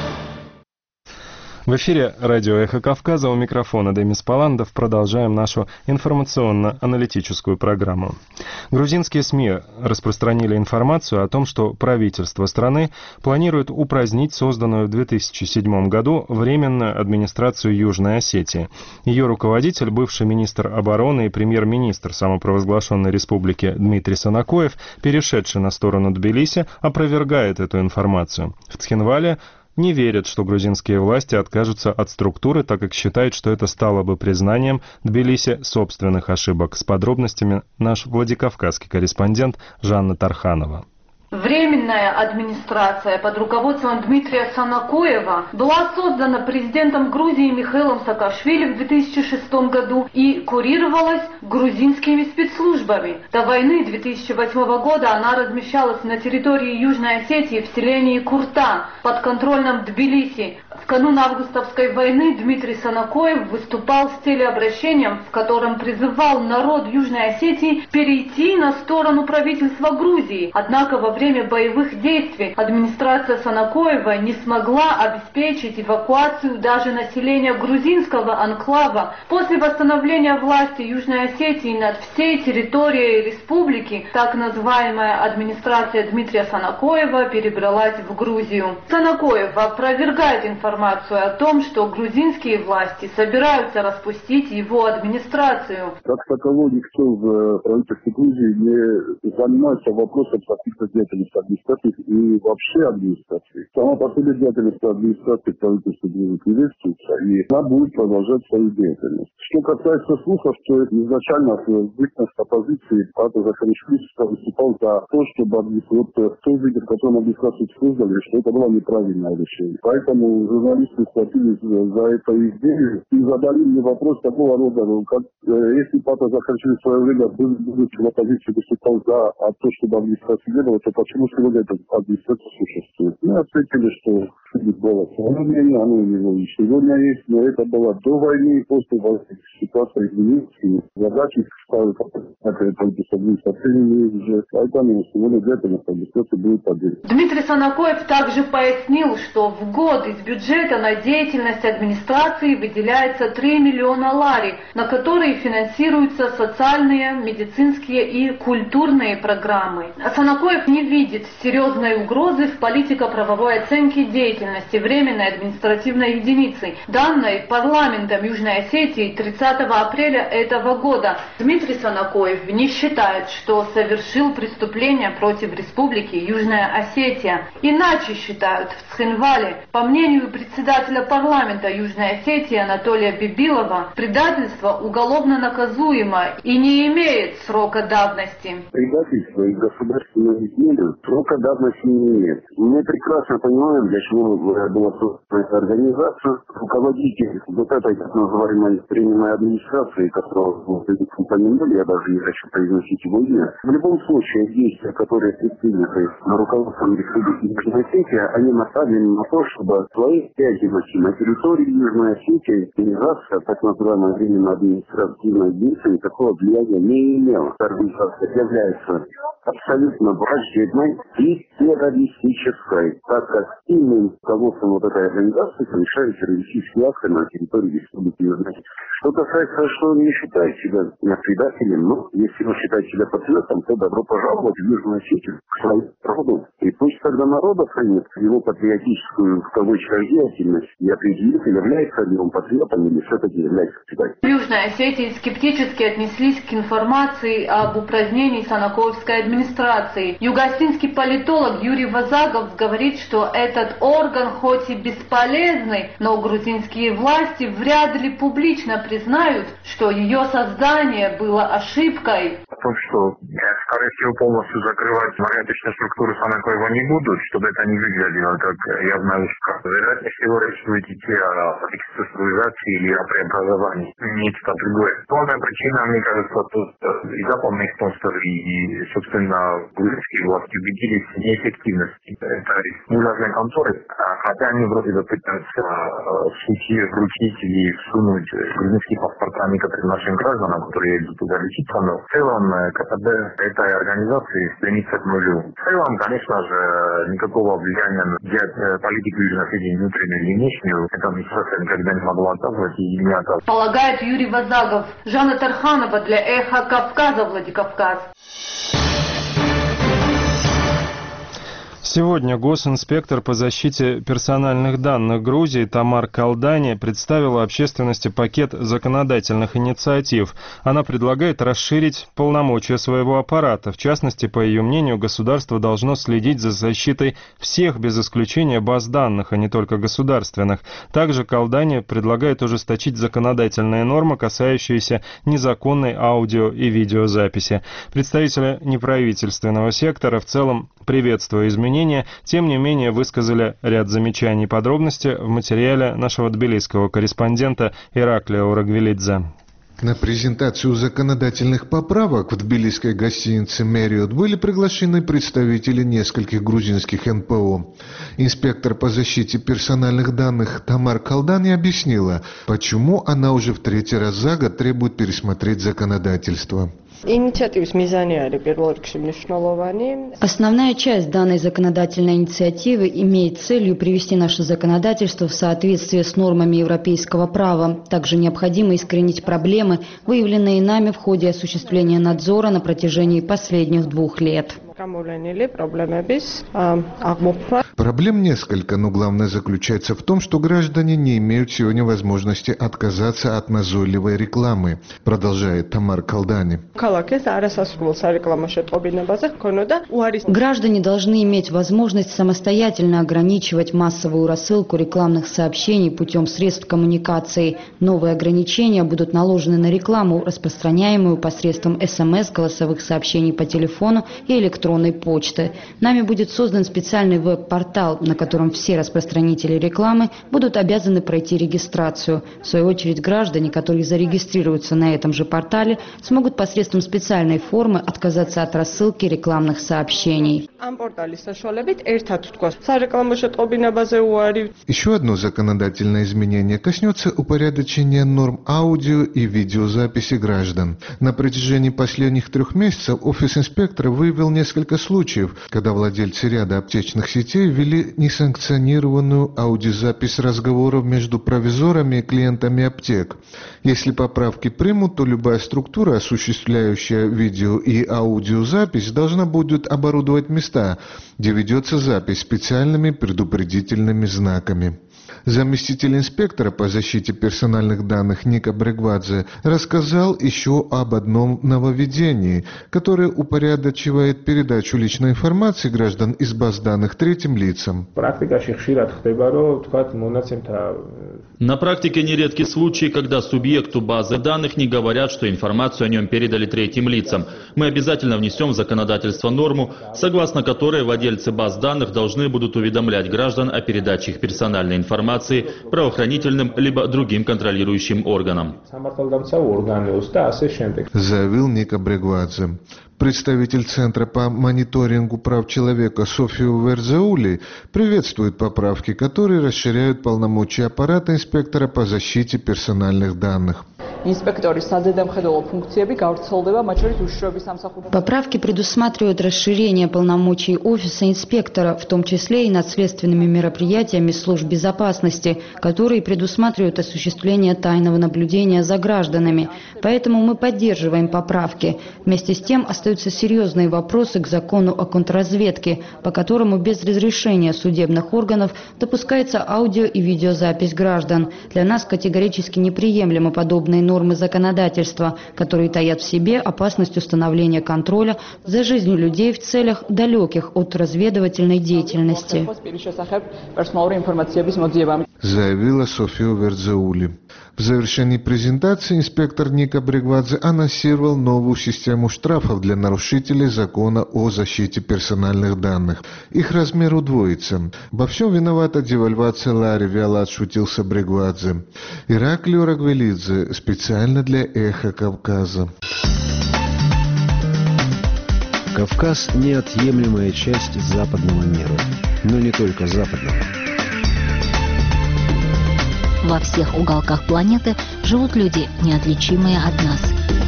В эфире радио «Эхо Кавказа», у микрофона Демис Паландов. Продолжаем нашу информационно-аналитическую программу. Грузинские СМИ распространили информацию о том, что правительство страны планирует упразднить созданную в 2007 году Временную администрацию Южной Осетии. Ее руководитель, бывший министр обороны и премьер-министр самопровозглашенной республики Дмитрий Санакоев, перешедший на сторону Тбилиси, опровергает эту информацию. В Цхинвале не верят, что грузинские власти откажутся от структуры, так как считают, что это стало бы признанием Тбилиси собственных ошибок. С подробностями наш владикавказский корреспондент Жанна Тарханова. Временная администрация под руководством Дмитрия Санакоева была создана президентом Грузии Михаилом Саакашвили в 2006 году и курировалась грузинскими спецслужбами. До войны 2008 года она размещалась на территории Южной Осетии в селении Курта под контролем Тбилиси. В канун августовской войны Дмитрий Санакоев выступал с телеобращением, в котором призывал народ Южной Осетии перейти на сторону правительства Грузии. Однако во время боевых действий администрация Санакоева не смогла обеспечить эвакуацию даже населения грузинского анклава. После восстановления власти Южной Осетии над всей территорией республики, так называемая администрация Дмитрия Санакоева перебралась в Грузию. Санакоев опровергает информацию о том, что грузинские власти собираются распустить его администрацию. Как таково, никто в правительстве Грузии не занимается вопросом каких-то деятельности администрации и вообще администрации. Сама по себе деятельность администрации правительства Грузии приветствуется, и она будет продолжать свою деятельность. Что касается слухов, что изначально в бытность оппозиции Пата Захаришвили выступал за то, чтобы в том виде, в котором администрацию создали, что это было неправильное решение. Поэтому журналисты схватились за эту идею и задали мне вопрос такого рода, как если Пата Захаришвили в свое время будучи в оппозиции выступал за то, чтобы администрация делала, то почему сегодня эта администрация существует? Мы ответили, что было свое мнение, оно у него и сегодня есть, но это было до войны и после войны. Ситуация изменилась, и задачи ставят правительство администрации уже, поэтому сегодня деятельность администрации будет отдельно. Дмитрий Санакоев также пояснил, что в год из бюджета на деятельность администрации выделяется 3 миллиона лари, на которые финансируются социальные, медицинские и культурные программы. Санакоев не видит серьезной угрозы в политико-правовой оценке деятельности Временной административной единицы, данной парламентом Южной Осетии 30 апреля этого года. Дмитрий Санакоев не считает, что совершил преступление против Республики Южная Осетия. Иначе считают в Цхинвале. По мнению председателя парламента Южной Осетии Анатолия Бибилова, предательство уголовно наказуемо и не имеет срока давности. Предательство и государственную измену срока давности не имеет. Мы прекрасно понимаем, для чего была создана эта организация. Руководитель вот этой так называемой временной администрации, которого вы упомянули, я даже не хочу произносить его имя. В любом случае, действия, которые предприняты на руководством Республики Южная Осетия, они направлены на то, чтобы своей деятельностью на территории Южной Осетии организация, так называемая временная административная единица, никакого влияния не имела. Эта организация является абсолютно враждебной и террористической, так как именно руководством вот этой организации совершают террористические акты на территории Республики Южная Осетия. Что касается, что он не считает себя предателем, но если он считает себя патриотом, то добро пожаловать в Южную Осетию к своему народу. И пусть тогда народ оценит его патриотическую, в кавычках, деятельность и определит, является ли он патриотом или все-таки является предателем. В Южной Осетии скептически отнеслись к информации об упразднении Санакоевской администрации. Югославский политолог Юрий Вазагов говорит, что этот орган хоть и бесполезный, но грузинские власти вряд ли публично признают, что ее создание было ошибкой. том, что, скорее всего, полностью закрывать марионеточные структуры Санакоева не будут, чтобы это не выглядело как явная уступка. Вероятнее всего, речь будет идти о реструктуризации или о преобразовании. Нечто другое. Главная причина, мне кажется, тут и западные спонсоры, и, собственно, грузинские власти убедились в неэффективности этой ужасной конторы, хотя они вроде бы пытаются в сути вручить или всунуть грузинские паспорта некоторым нашим гражданам, которые едут туда лечиться, но в целом КПД этой организации стремится к нулю. В целом, конечно же, никакого влияния на политику Южной Осетии внутреннюю или внешнюю эта администрация никогда не могла оказывать и не оказывает. Полагает Юрий Вазагов. Жанна Тарханова для Эхо Кавказа, Владикавказ. Сегодня госинспектор по защите персональных данных Грузии Тамар Калдани представила общественности пакет законодательных инициатив. Она предлагает расширить полномочия своего аппарата. В частности, по ее мнению, государство должно следить за защитой всех без исключения баз данных, а не только государственных. Также Калдани предлагает ужесточить законодательные нормы, касающиеся незаконной аудио- и видеозаписи. Представители неправительственного сектора в целом, приветствуя изменения, тем не менее высказали ряд замечаний и подробностей в материале нашего тбилисского корреспондента Ираклия Урагвелидзе. На презентацию законодательных поправок в тбилисской гостинице «Мэриот» были приглашены представители нескольких грузинских НПО. Инспектор по защите персональных данных Тамар Калдани объяснила, почему она уже в третий раз за год требует пересмотреть законодательство. Основная часть данной законодательной инициативы имеет целью привести наше законодательство в соответствие с нормами европейского права. Также необходимо искоренить проблемы, выявленные нами в ходе осуществления надзора на протяжении последних 2 лет. Проблем несколько, но главное заключается в том, что граждане не имеют сегодня возможности отказаться от назойливой рекламы, продолжает Тамар Калдани. Граждане должны иметь возможность самостоятельно ограничивать массовую рассылку рекламных сообщений путем средств коммуникации. Новые ограничения будут наложены на рекламу, распространяемую посредством СМС, голосовых сообщений по телефону и электронной почты. Нами будет создан специальный веб-портал, на котором все распространители рекламы будут обязаны пройти регистрацию. В свою очередь, граждане, которые зарегистрируются на этом же портале, смогут посредством специальной формы отказаться от рассылки рекламных сообщений. Еще одно законодательное изменение коснется упорядочения норм аудио и видеозаписи граждан. На протяжении последних 3 месяцев офис инспектора выявил несколько случаев, когда владельцы ряда аптечных сетей вели несанкционированную аудиозапись разговоров между провизорами и клиентами аптек. Если поправки примут, то любая структура, осуществляющая видео и аудиозапись, должна будет оборудовать места, где ведется запись специальными предупредительными знаками. Заместитель инспектора по защите персональных данных Ника Брегвадзе рассказал еще об одном нововведении, которое упорядочивает передачу личной информации граждан из баз данных третьим лицам. На практике нередки случаи, когда субъекту базы данных не говорят, что информацию о нем передали третьим лицам. Мы обязательно внесем в законодательство норму, согласно которой владельцы баз данных должны будут уведомлять граждан о передаче их персональной информации правоохранительным либо другим контролирующим органам. Заявил Ника Брегвадзе. Представитель Центра по мониторингу прав человека Софию Верзаули приветствует поправки, которые расширяют полномочия аппарата инспектора по защите персональных данных. Поправки предусматривают расширение полномочий офиса инспектора, в том числе и над следственными мероприятиями служб безопасности, которые предусматривают осуществление тайного наблюдения за гражданами. Поэтому мы поддерживаем поправки. Вместе с тем остаются серьезные вопросы к закону о контрразведке, по которому без разрешения судебных органов допускается аудио- и видеозапись граждан. Для нас категорически неприемлемы подобные нормы законодательства, которые таят в себе опасность установления контроля за жизнью людей в целях далеких от разведывательной деятельности. заявила София Верзеули. В завершении презентации инспектор Ника Бригвадзе анонсировал новую систему штрафов для нарушителей закона о защите персональных данных. Их размер удвоится. Во всем виновата девальвация лари, вяло отшутился Бригвадзе. Ираклио Рагвелидзе специально для «Эхо Кавказа». Кавказ – неотъемлемая часть западного мира, но не только западного. Во всех уголках планеты живут люди, неотличимые от нас.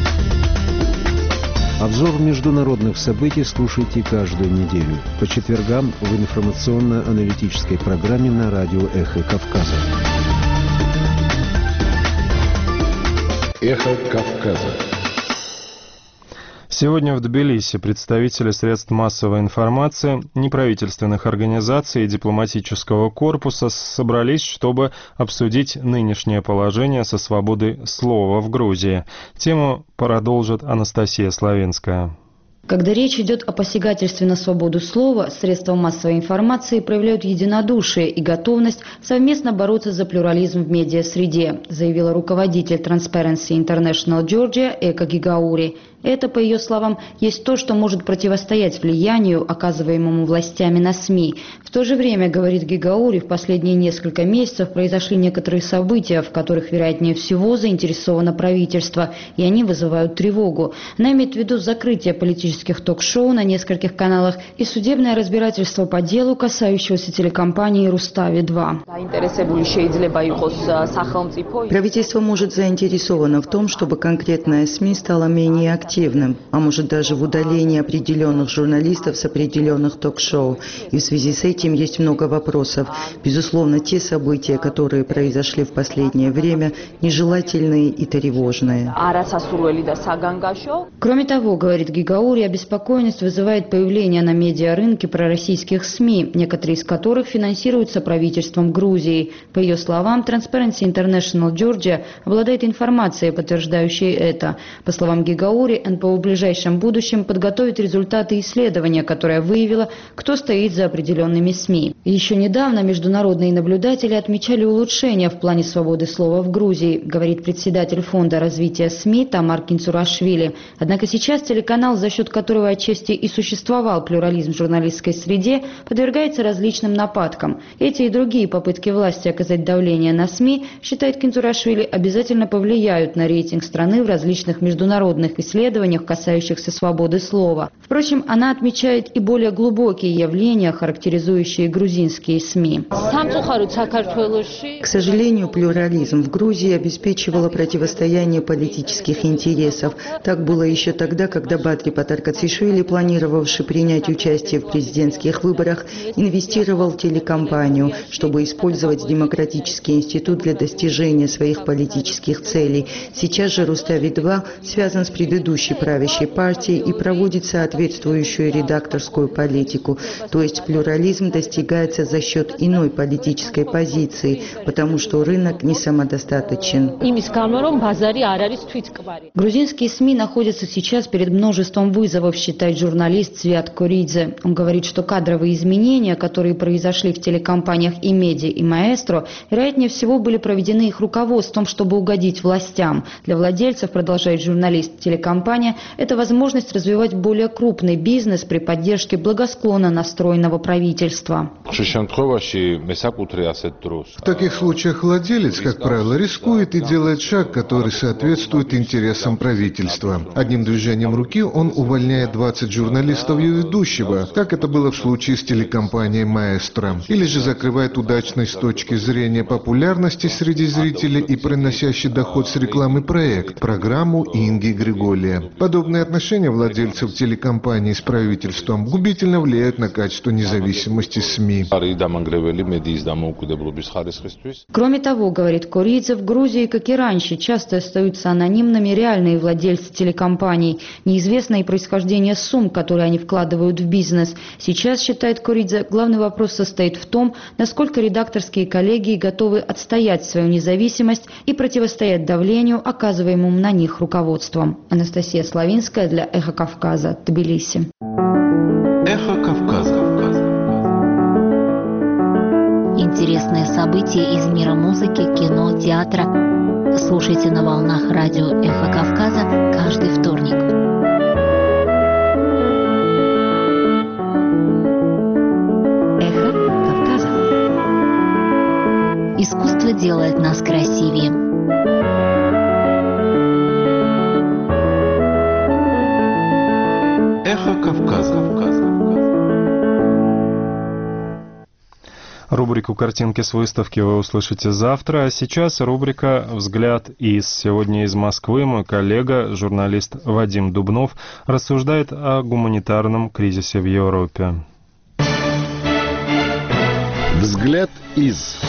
Обзор международных событий слушайте каждую неделю по четвергам в информационно-аналитической программе на радио «Эхо Кавказа». Эхо Кавказа. Сегодня в Тбилиси представители средств массовой информации, неправительственных организаций и дипломатического корпуса собрались, чтобы обсудить нынешнее положение со свободой слова в Грузии. Тему продолжит Анастасия Славинская. Когда речь идет о посягательстве на свободу слова, средства массовой информации проявляют единодушие и готовность совместно бороться за плюрализм в медиасреде, заявила руководитель Transparency International Georgia Эка Гигаури. Это, по ее словам, есть то, что может противостоять влиянию, оказываемому властями на СМИ. В то же время, говорит Гигаури, в последние несколько месяцев произошли некоторые события, в которых, вероятнее всего, заинтересовано правительство, и они вызывают тревогу. Она имеет в виду закрытие политических ток-шоу на нескольких каналах и судебное разбирательство по делу, касающегося телекомпании «Рустави-2». Правительство может заинтересовано в том, чтобы конкретная СМИ стала менее активной, а может даже в удалении определенных журналистов с определенных ток-шоу. И в связи с этим есть много вопросов. Безусловно, те события, которые произошли в последнее время, нежелательные и тревожные. Кроме того, говорит Гигаури, обеспокоенность вызывает появление на медиарынке пророссийских СМИ, некоторые из которых финансируются правительством Грузии. По ее словам, Transparency International Georgia обладает информацией, подтверждающей это. По словам Гигаури, НПО в ближайшем будущем подготовит результаты исследования, которое выявило, кто стоит за определенными СМИ. Еще недавно международные наблюдатели отмечали улучшения в плане свободы слова в Грузии, говорит председатель Фонда развития СМИ Тамар Кинцурашвили. Однако сейчас телеканал, за счет которого отчасти и существовал плюрализм в журналистской среде, подвергается различным нападкам. Эти и другие попытки власти оказать давление на СМИ, считает Кинцурашвили, обязательно повлияют на рейтинг страны в различных международных исследованиях, касающихся свободы слова. Впрочем, она отмечает и более глубокие явления, характеризующие грузинские СМИ. К сожалению, плюрализм в Грузии обеспечивало противостояние политических интересов. Так было еще тогда, когда Батри Патаркацишвили, планировавший принять участие в президентских выборах, инвестировал в телекомпанию, чтобы использовать демократический институт для достижения своих политических целей. Сейчас же Рустави-2 связан с предыдущей правящей партией и проводит соответствующую редакторскую политику. То есть плюрализм достигается за счет иной политической позиции, потому что рынок не самодостаточен. Грузинские СМИ находятся сейчас перед множеством вызовов, считает журналист Цвят Коридзе. Он говорит, что кадровые изменения, которые произошли в телекомпаниях и Меди, и Маэстро, вероятнее всего были проведены их руководством, чтобы угодить властям. Для владельцев, продолжает журналист, телекомпания – это возможность развивать более крупный бизнес при поддержке благосклонно настроенного правительства. В таких случаях владелец, как правило, рискует и делает шаг, который соответствует интересам правительства. Одним движением руки он увольняет 20 журналистов и ведущего, как это было в случае с телекомпанией «Маэстро». Или же закрывает удачный с точки зрения популярности среди зрителей и приносящий доход с рекламы проект – программу Инги Григолия. Подобные отношения владельцев телекомпаний с правительством губительно влияют на качество независимости СМИ. Кроме того, говорит Коридзе, в Грузии, как и раньше, часто остаются анонимными реальные владельцы телекомпаний. Неизвестно и происхождение сумм, которые они вкладывают в бизнес. Сейчас, считает Коридзе, главный вопрос состоит в том, насколько редакторские коллегии готовы отстоять свою независимость и противостоять давлению, оказываемому на них руководством. Анастасия Славинская для «Эхо Кавказа», Тбилиси. Эхо Кавказа. Интересные события из мира музыки, кино, театра. Слушайте на волнах радио «Эхо Кавказа» каждый вторник. «Эхо Кавказа». Искусство делает нас красивее. «Эхо Кавказа». Рубрику «Картинки с выставки» вы услышите завтра, а сейчас рубрика «Взгляд из». Сегодня из Москвы мой коллега, журналист Вадим Дубнов, рассуждает о гуманитарном кризисе в Европе. «Взгляд из».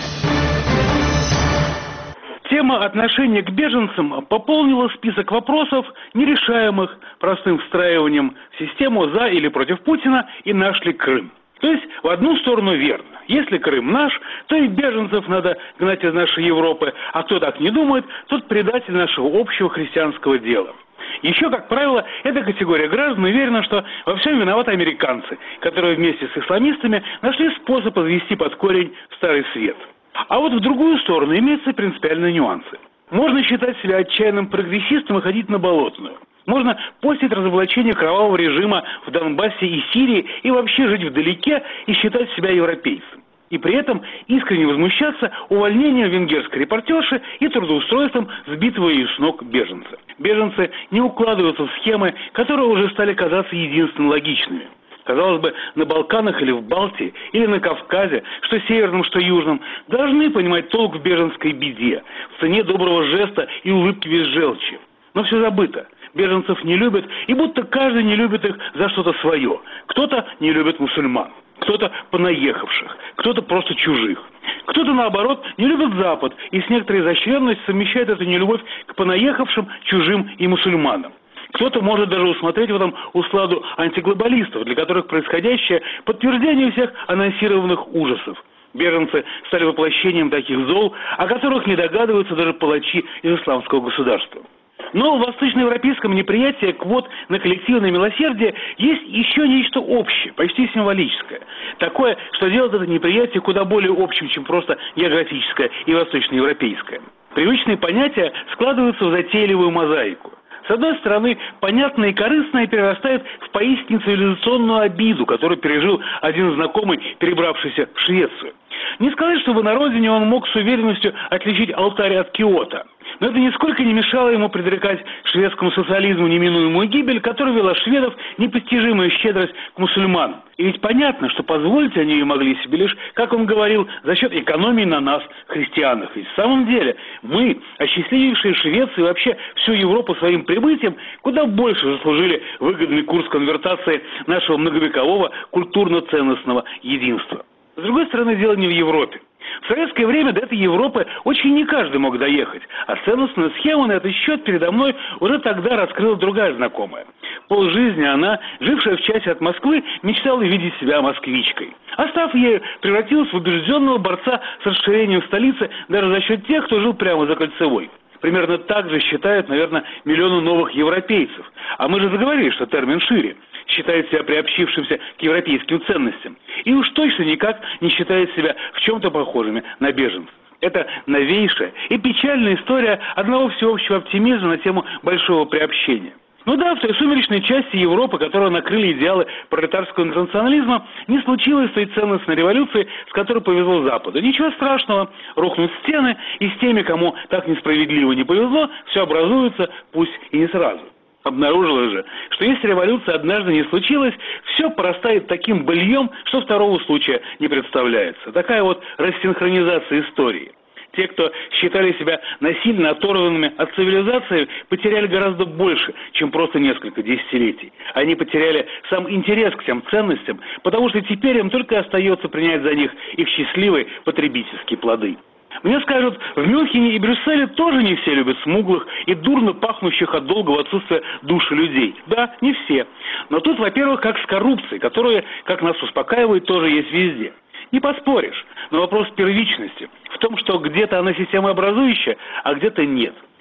Тема отношения к беженцам пополнила список вопросов, нерешаемых простым встраиванием в систему за или против Путина и наш ли Крым. То есть в одну сторону верно. Если Крым наш, то и беженцев надо гнать из нашей Европы, а кто так не думает, тот предатель нашего общего христианского дела. Еще, как правило, эта категория граждан уверена, что во всем виноваты американцы, которые вместе с исламистами нашли способ извести под корень Старый Свет. А вот в другую сторону имеются принципиальные нюансы. Можно считать себя отчаянным прогрессистом и ходить на Болотную. Можно постить разоблачение кровавого режима в Донбассе и Сирии и вообще жить вдалеке и считать себя европейцем. И при этом искренне возмущаться увольнением венгерской репортерши и трудоустройством сбитого ее с ног беженца. Беженцы не укладываются в схемы, которые уже стали казаться единственно логичными. Казалось бы, на Балканах или в Балтии, или на Кавказе, что северном, что южном, должны понимать толк в беженской беде, в цене доброго жеста и улыбки без желчи. Но все забыто. Беженцев не любят, и будто каждый не любит их за что-то свое. Кто-то не любит мусульман, кто-то понаехавших, кто-то просто чужих. Кто-то, наоборот, не любит Запад, и с некоторой изощренностью совмещает эту нелюбовь к понаехавшим, чужим и мусульманам. Кто-то может даже усмотреть в этом усладу антиглобалистов, для которых происходящее – подтверждение всех анонсированных ужасов. Беженцы стали воплощением таких зол, о которых не догадываются даже палачи из исламского государства. Но в восточноевропейском неприятии квот на коллективное милосердие есть еще нечто общее, почти символическое. Такое, что делает это неприятие куда более общим, чем просто географическое и восточноевропейское. Привычные понятия складываются в затейливую мозаику. С одной стороны, понятное и корыстное перерастает в поистине цивилизационную обиду, которую пережил один знакомый, перебравшийся в Швецию. Не сказать, чтобы на родине он мог с уверенностью отличить алтарь от Киота. Но это нисколько не мешало ему предрекать шведскому социализму неминуемую гибель, которая вела шведов непостижимая щедрость к мусульманам. И ведь понятно, что позволить они ее могли себе лишь, как он говорил, за счет экономии на нас, христианах. Ведь в самом деле мы, осчастливившие Швецию и вообще всю Европу своим прибытием, куда больше заслужили выгодный курс конвертации нашего многовекового культурно-ценностного единства. С другой стороны, дело не в Европе. В советское время до этой Европы очень не каждый мог доехать, а ценностную схему на этот счет передо мной уже тогда раскрыла другая знакомая. Полжизни она, жившая в часе от Москвы, мечтала видеть себя москвичкой. А став ею, превратилась в убежденного борца с расширением столицы даже за счет тех, кто жил прямо за Кольцевой. Примерно так же считают, наверное, миллионы новых европейцев. А мы же заговорили, что термин шире. Считает себя приобщившимся к европейским ценностям. И уж точно никак не считает себя в чем-то похожими на беженцев. Это новейшая и печальная история одного всеобщего оптимизма на тему большого приобщения. Ну да, в той сумеречной части Европы, которую накрыли идеалы пролетарского интернационализма, не случилось той ценностной революции, с которой повезло Западу. Ничего страшного, рухнут стены, и с теми, кому так несправедливо не повезло, все образуется, пусть и не сразу. Обнаружилось же, что если революция однажды не случилась, все порастает таким быльем, что второго случая не представляется. Такая вот рассинхронизация истории. Те, кто считали себя насильно оторванными от цивилизации, потеряли гораздо больше, чем просто несколько десятилетий. Они потеряли сам интерес к тем ценностям, потому что теперь им только остается принять за них их счастливые потребительские плоды. Мне скажут, в Мюнхене и Брюсселе тоже не все любят смуглых и дурно пахнущих от долгого отсутствия души людей. Да, не все. Но тут, во-первых, как с коррупцией, которая, как нас успокаивает, тоже есть везде. Не поспоришь, но вопрос первичности в том, что где-то она системообразующая, а где-то нет.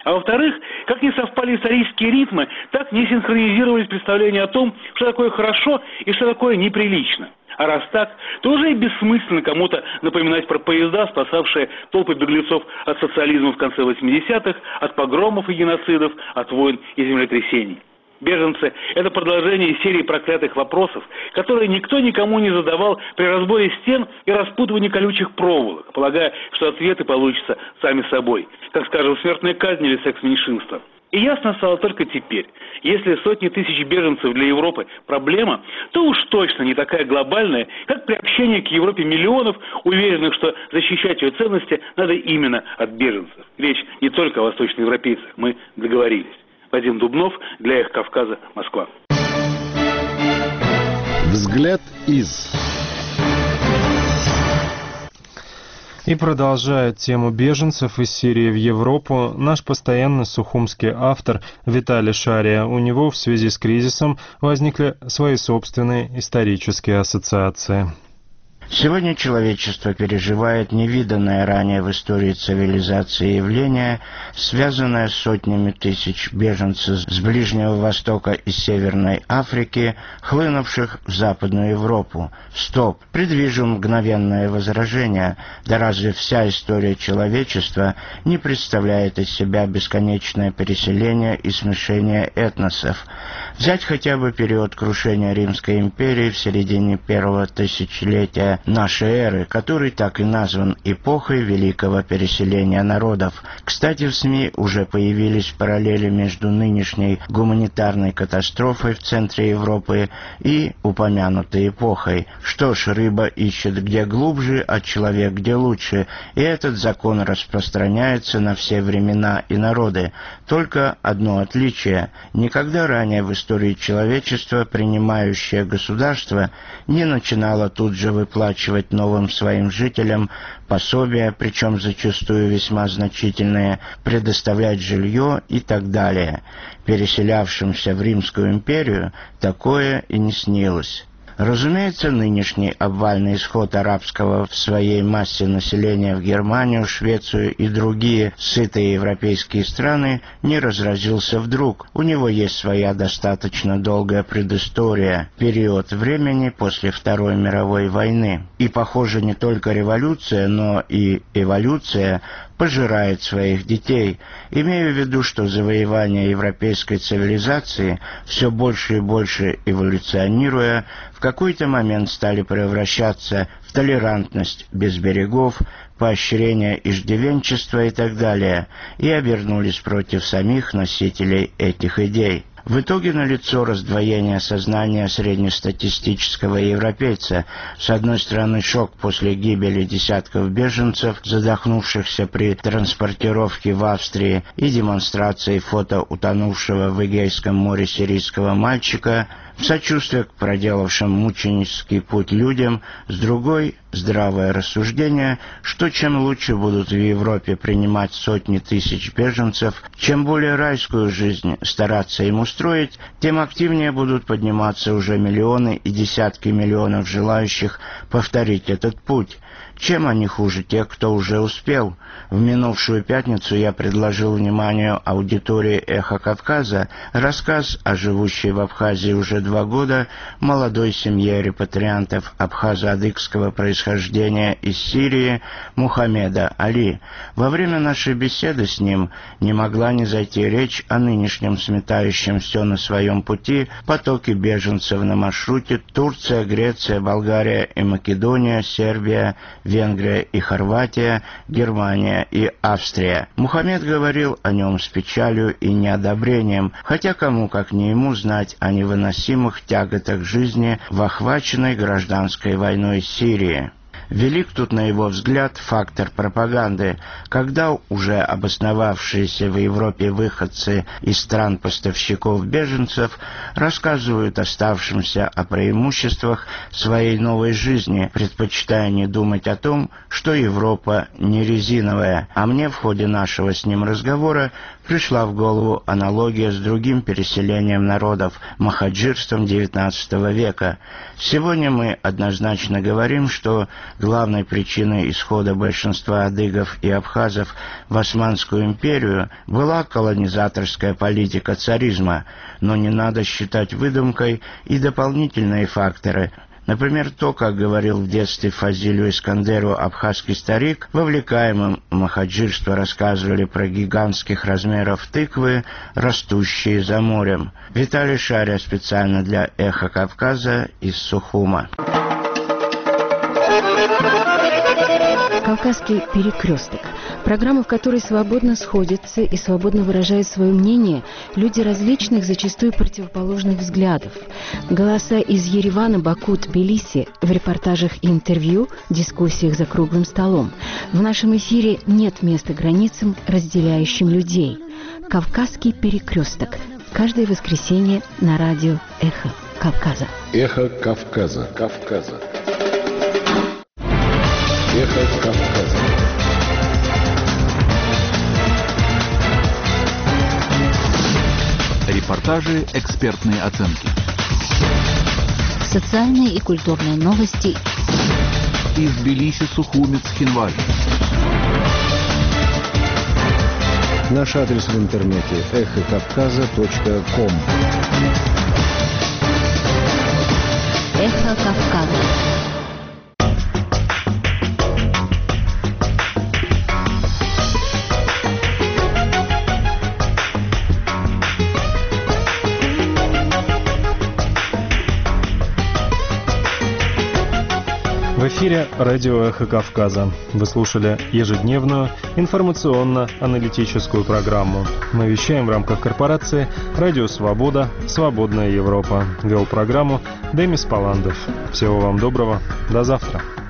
А во-вторых, как не совпали исторические ритмы, так не синхронизировались представления о том, что такое хорошо и что такое неприлично. А раз так, то уже и бессмысленно кому-то напоминать про поезда, спасавшие толпы беглецов от социализма в конце 80-х, от погромов и геноцидов, от войн и землетрясений. Беженцы – это продолжение серии проклятых вопросов, которые никто никому не задавал при разборе стен и распутывании колючих проволок, полагая, что ответы получатся сами собой, как, скажем, смертная казнь или секс-меньшинство. И ясно стало только теперь. Если сотни тысяч беженцев для Европы – проблема, то уж точно не такая глобальная, как приобщение к Европе миллионов, уверенных, что защищать ее ценности надо именно от беженцев. Речь не только о восточноевропейцах, мы договорились. Вадим Дубнов, для «Эхо Кавказа», Москва. Взгляд из. И продолжает тему беженцев из Сирии в Европу наш постоянный сухумский автор Виталий Шария. У него в связи с кризисом возникли свои собственные исторические ассоциации. Сегодня человечество переживает невиданное ранее в истории цивилизации явление, связанное с сотнями тысяч беженцев с Ближнего Востока и Северной Африки, хлынувших в Западную Европу. Стоп! Предвижу мгновенное возражение. Да разве вся история человечества не представляет из себя бесконечное переселение и смешение этносов? Взять хотя бы период крушения Римской империи в середине первого тысячелетия нашей эры, который так и назван эпохой великого переселения народов. Кстати, в СМИ уже появились параллели между нынешней гуманитарной катастрофой в центре Европы и упомянутой эпохой. Что ж, рыба ищет где глубже, а человек где лучше, и этот закон распространяется на все времена и народы. Только одно отличие. Никогда ранее в истории человечества принимающее государство не начинало тут же выплачивать новым своим жителям пособия, причем зачастую весьма значительные, предоставлять жилье и так далее. Переселявшимся в Римскую империю такое и не снилось. Разумеется, нынешний обвальный исход арабского в своей массе населения в Германию, Швецию и другие сытые европейские страны не разразился вдруг. У него есть своя достаточно долгая предыстория, период времени после Второй мировой войны. И, похоже, не только революция, но и эволюция пожирает своих детей. Имею в виду, что завоевания европейской цивилизации, все больше и больше эволюционируя, в какой-то момент стали превращаться в толерантность без берегов, поощрение иждивенчества и так далее, и обернулись против самих носителей этих идей. В итоге налицо раздвоение сознания среднестатистического европейца. С одной стороны, шок после гибели десятков беженцев, задохнувшихся при транспортировке в Австрии, и демонстрации фото утонувшего в Эгейском море сирийского мальчика, в сочувствие к проделавшим мученический путь людям, с другой – здравое рассуждение, что чем лучше будут в Европе принимать сотни тысяч беженцев, чем более райскую жизнь стараться им устроить, тем активнее будут подниматься уже миллионы и десятки миллионов желающих повторить этот путь. Чем они хуже тех, кто уже успел? В минувшую пятницу я предложил вниманию аудитории «Эхо Кавказа» рассказ о живущей в Абхазии уже 2 года молодой семье репатриантов абхазо-адыгского происхождения из Сирии Мухаммеда Али. Во время нашей беседы с ним не могла не зайти речь о нынешнем сметающем все на своем пути потоке беженцев на маршруте Турция, Греция, Болгария и Македония, Сербия, Венгрия и Хорватия, Германия и Австрия. Мухаммед говорил о нем с печалью и неодобрением, хотя кому как не ему знать о невыносимых тяготах жизни в охваченной гражданской войной Сирии. Велик тут, на его взгляд, фактор пропаганды, когда уже обосновавшиеся в Европе выходцы из стран-поставщиков беженцев рассказывают оставшимся о преимуществах своей новой жизни, предпочитая не думать о том, что Европа не резиновая. А мне в ходе нашего с ним разговора пришла в голову аналогия с другим переселением народов – махаджирством XIX века. Сегодня мы однозначно говорим, что главной причиной исхода большинства адыгов и абхазов в Османскую империю была колонизаторская политика царизма, но не надо считать выдумкой и дополнительные факторы. Например, то, как говорил в детстве Фазилю Искандеру абхазский старик, вовлекаемым в махаджирство рассказывали про гигантских размеров тыквы, растущие за морем. Виталий Шаря специально для «Эхо Кавказа» из Сухума. «Кавказский перекресток». Программа, в которой свободно сходятся и свободно выражают свое мнение люди различных, зачастую противоположных взглядов. Голоса из Еревана, Баку, Тбилиси в репортажах и интервью, дискуссиях за круглым столом. В нашем эфире нет места границам, разделяющим людей. «Кавказский перекресток». Каждое воскресенье на радио «Эхо Кавказа». «Эхо Кавказа». Кавказа. «Эхо Кавказа». Репортажи, экспертные оценки. Социальные и культурные новости. Из Тбилиси, Сухуми, Цхинвали. Наш адрес в интернете эхокавказа.ком. Эхо Кавказа. В эфире радио «Эхо Кавказа». Вы слушали ежедневную информационно-аналитическую программу. Мы вещаем в рамках корпорации «Радио Свобода. Свободная Европа». Вел программу Демис Паландов. Всего вам доброго. До завтра.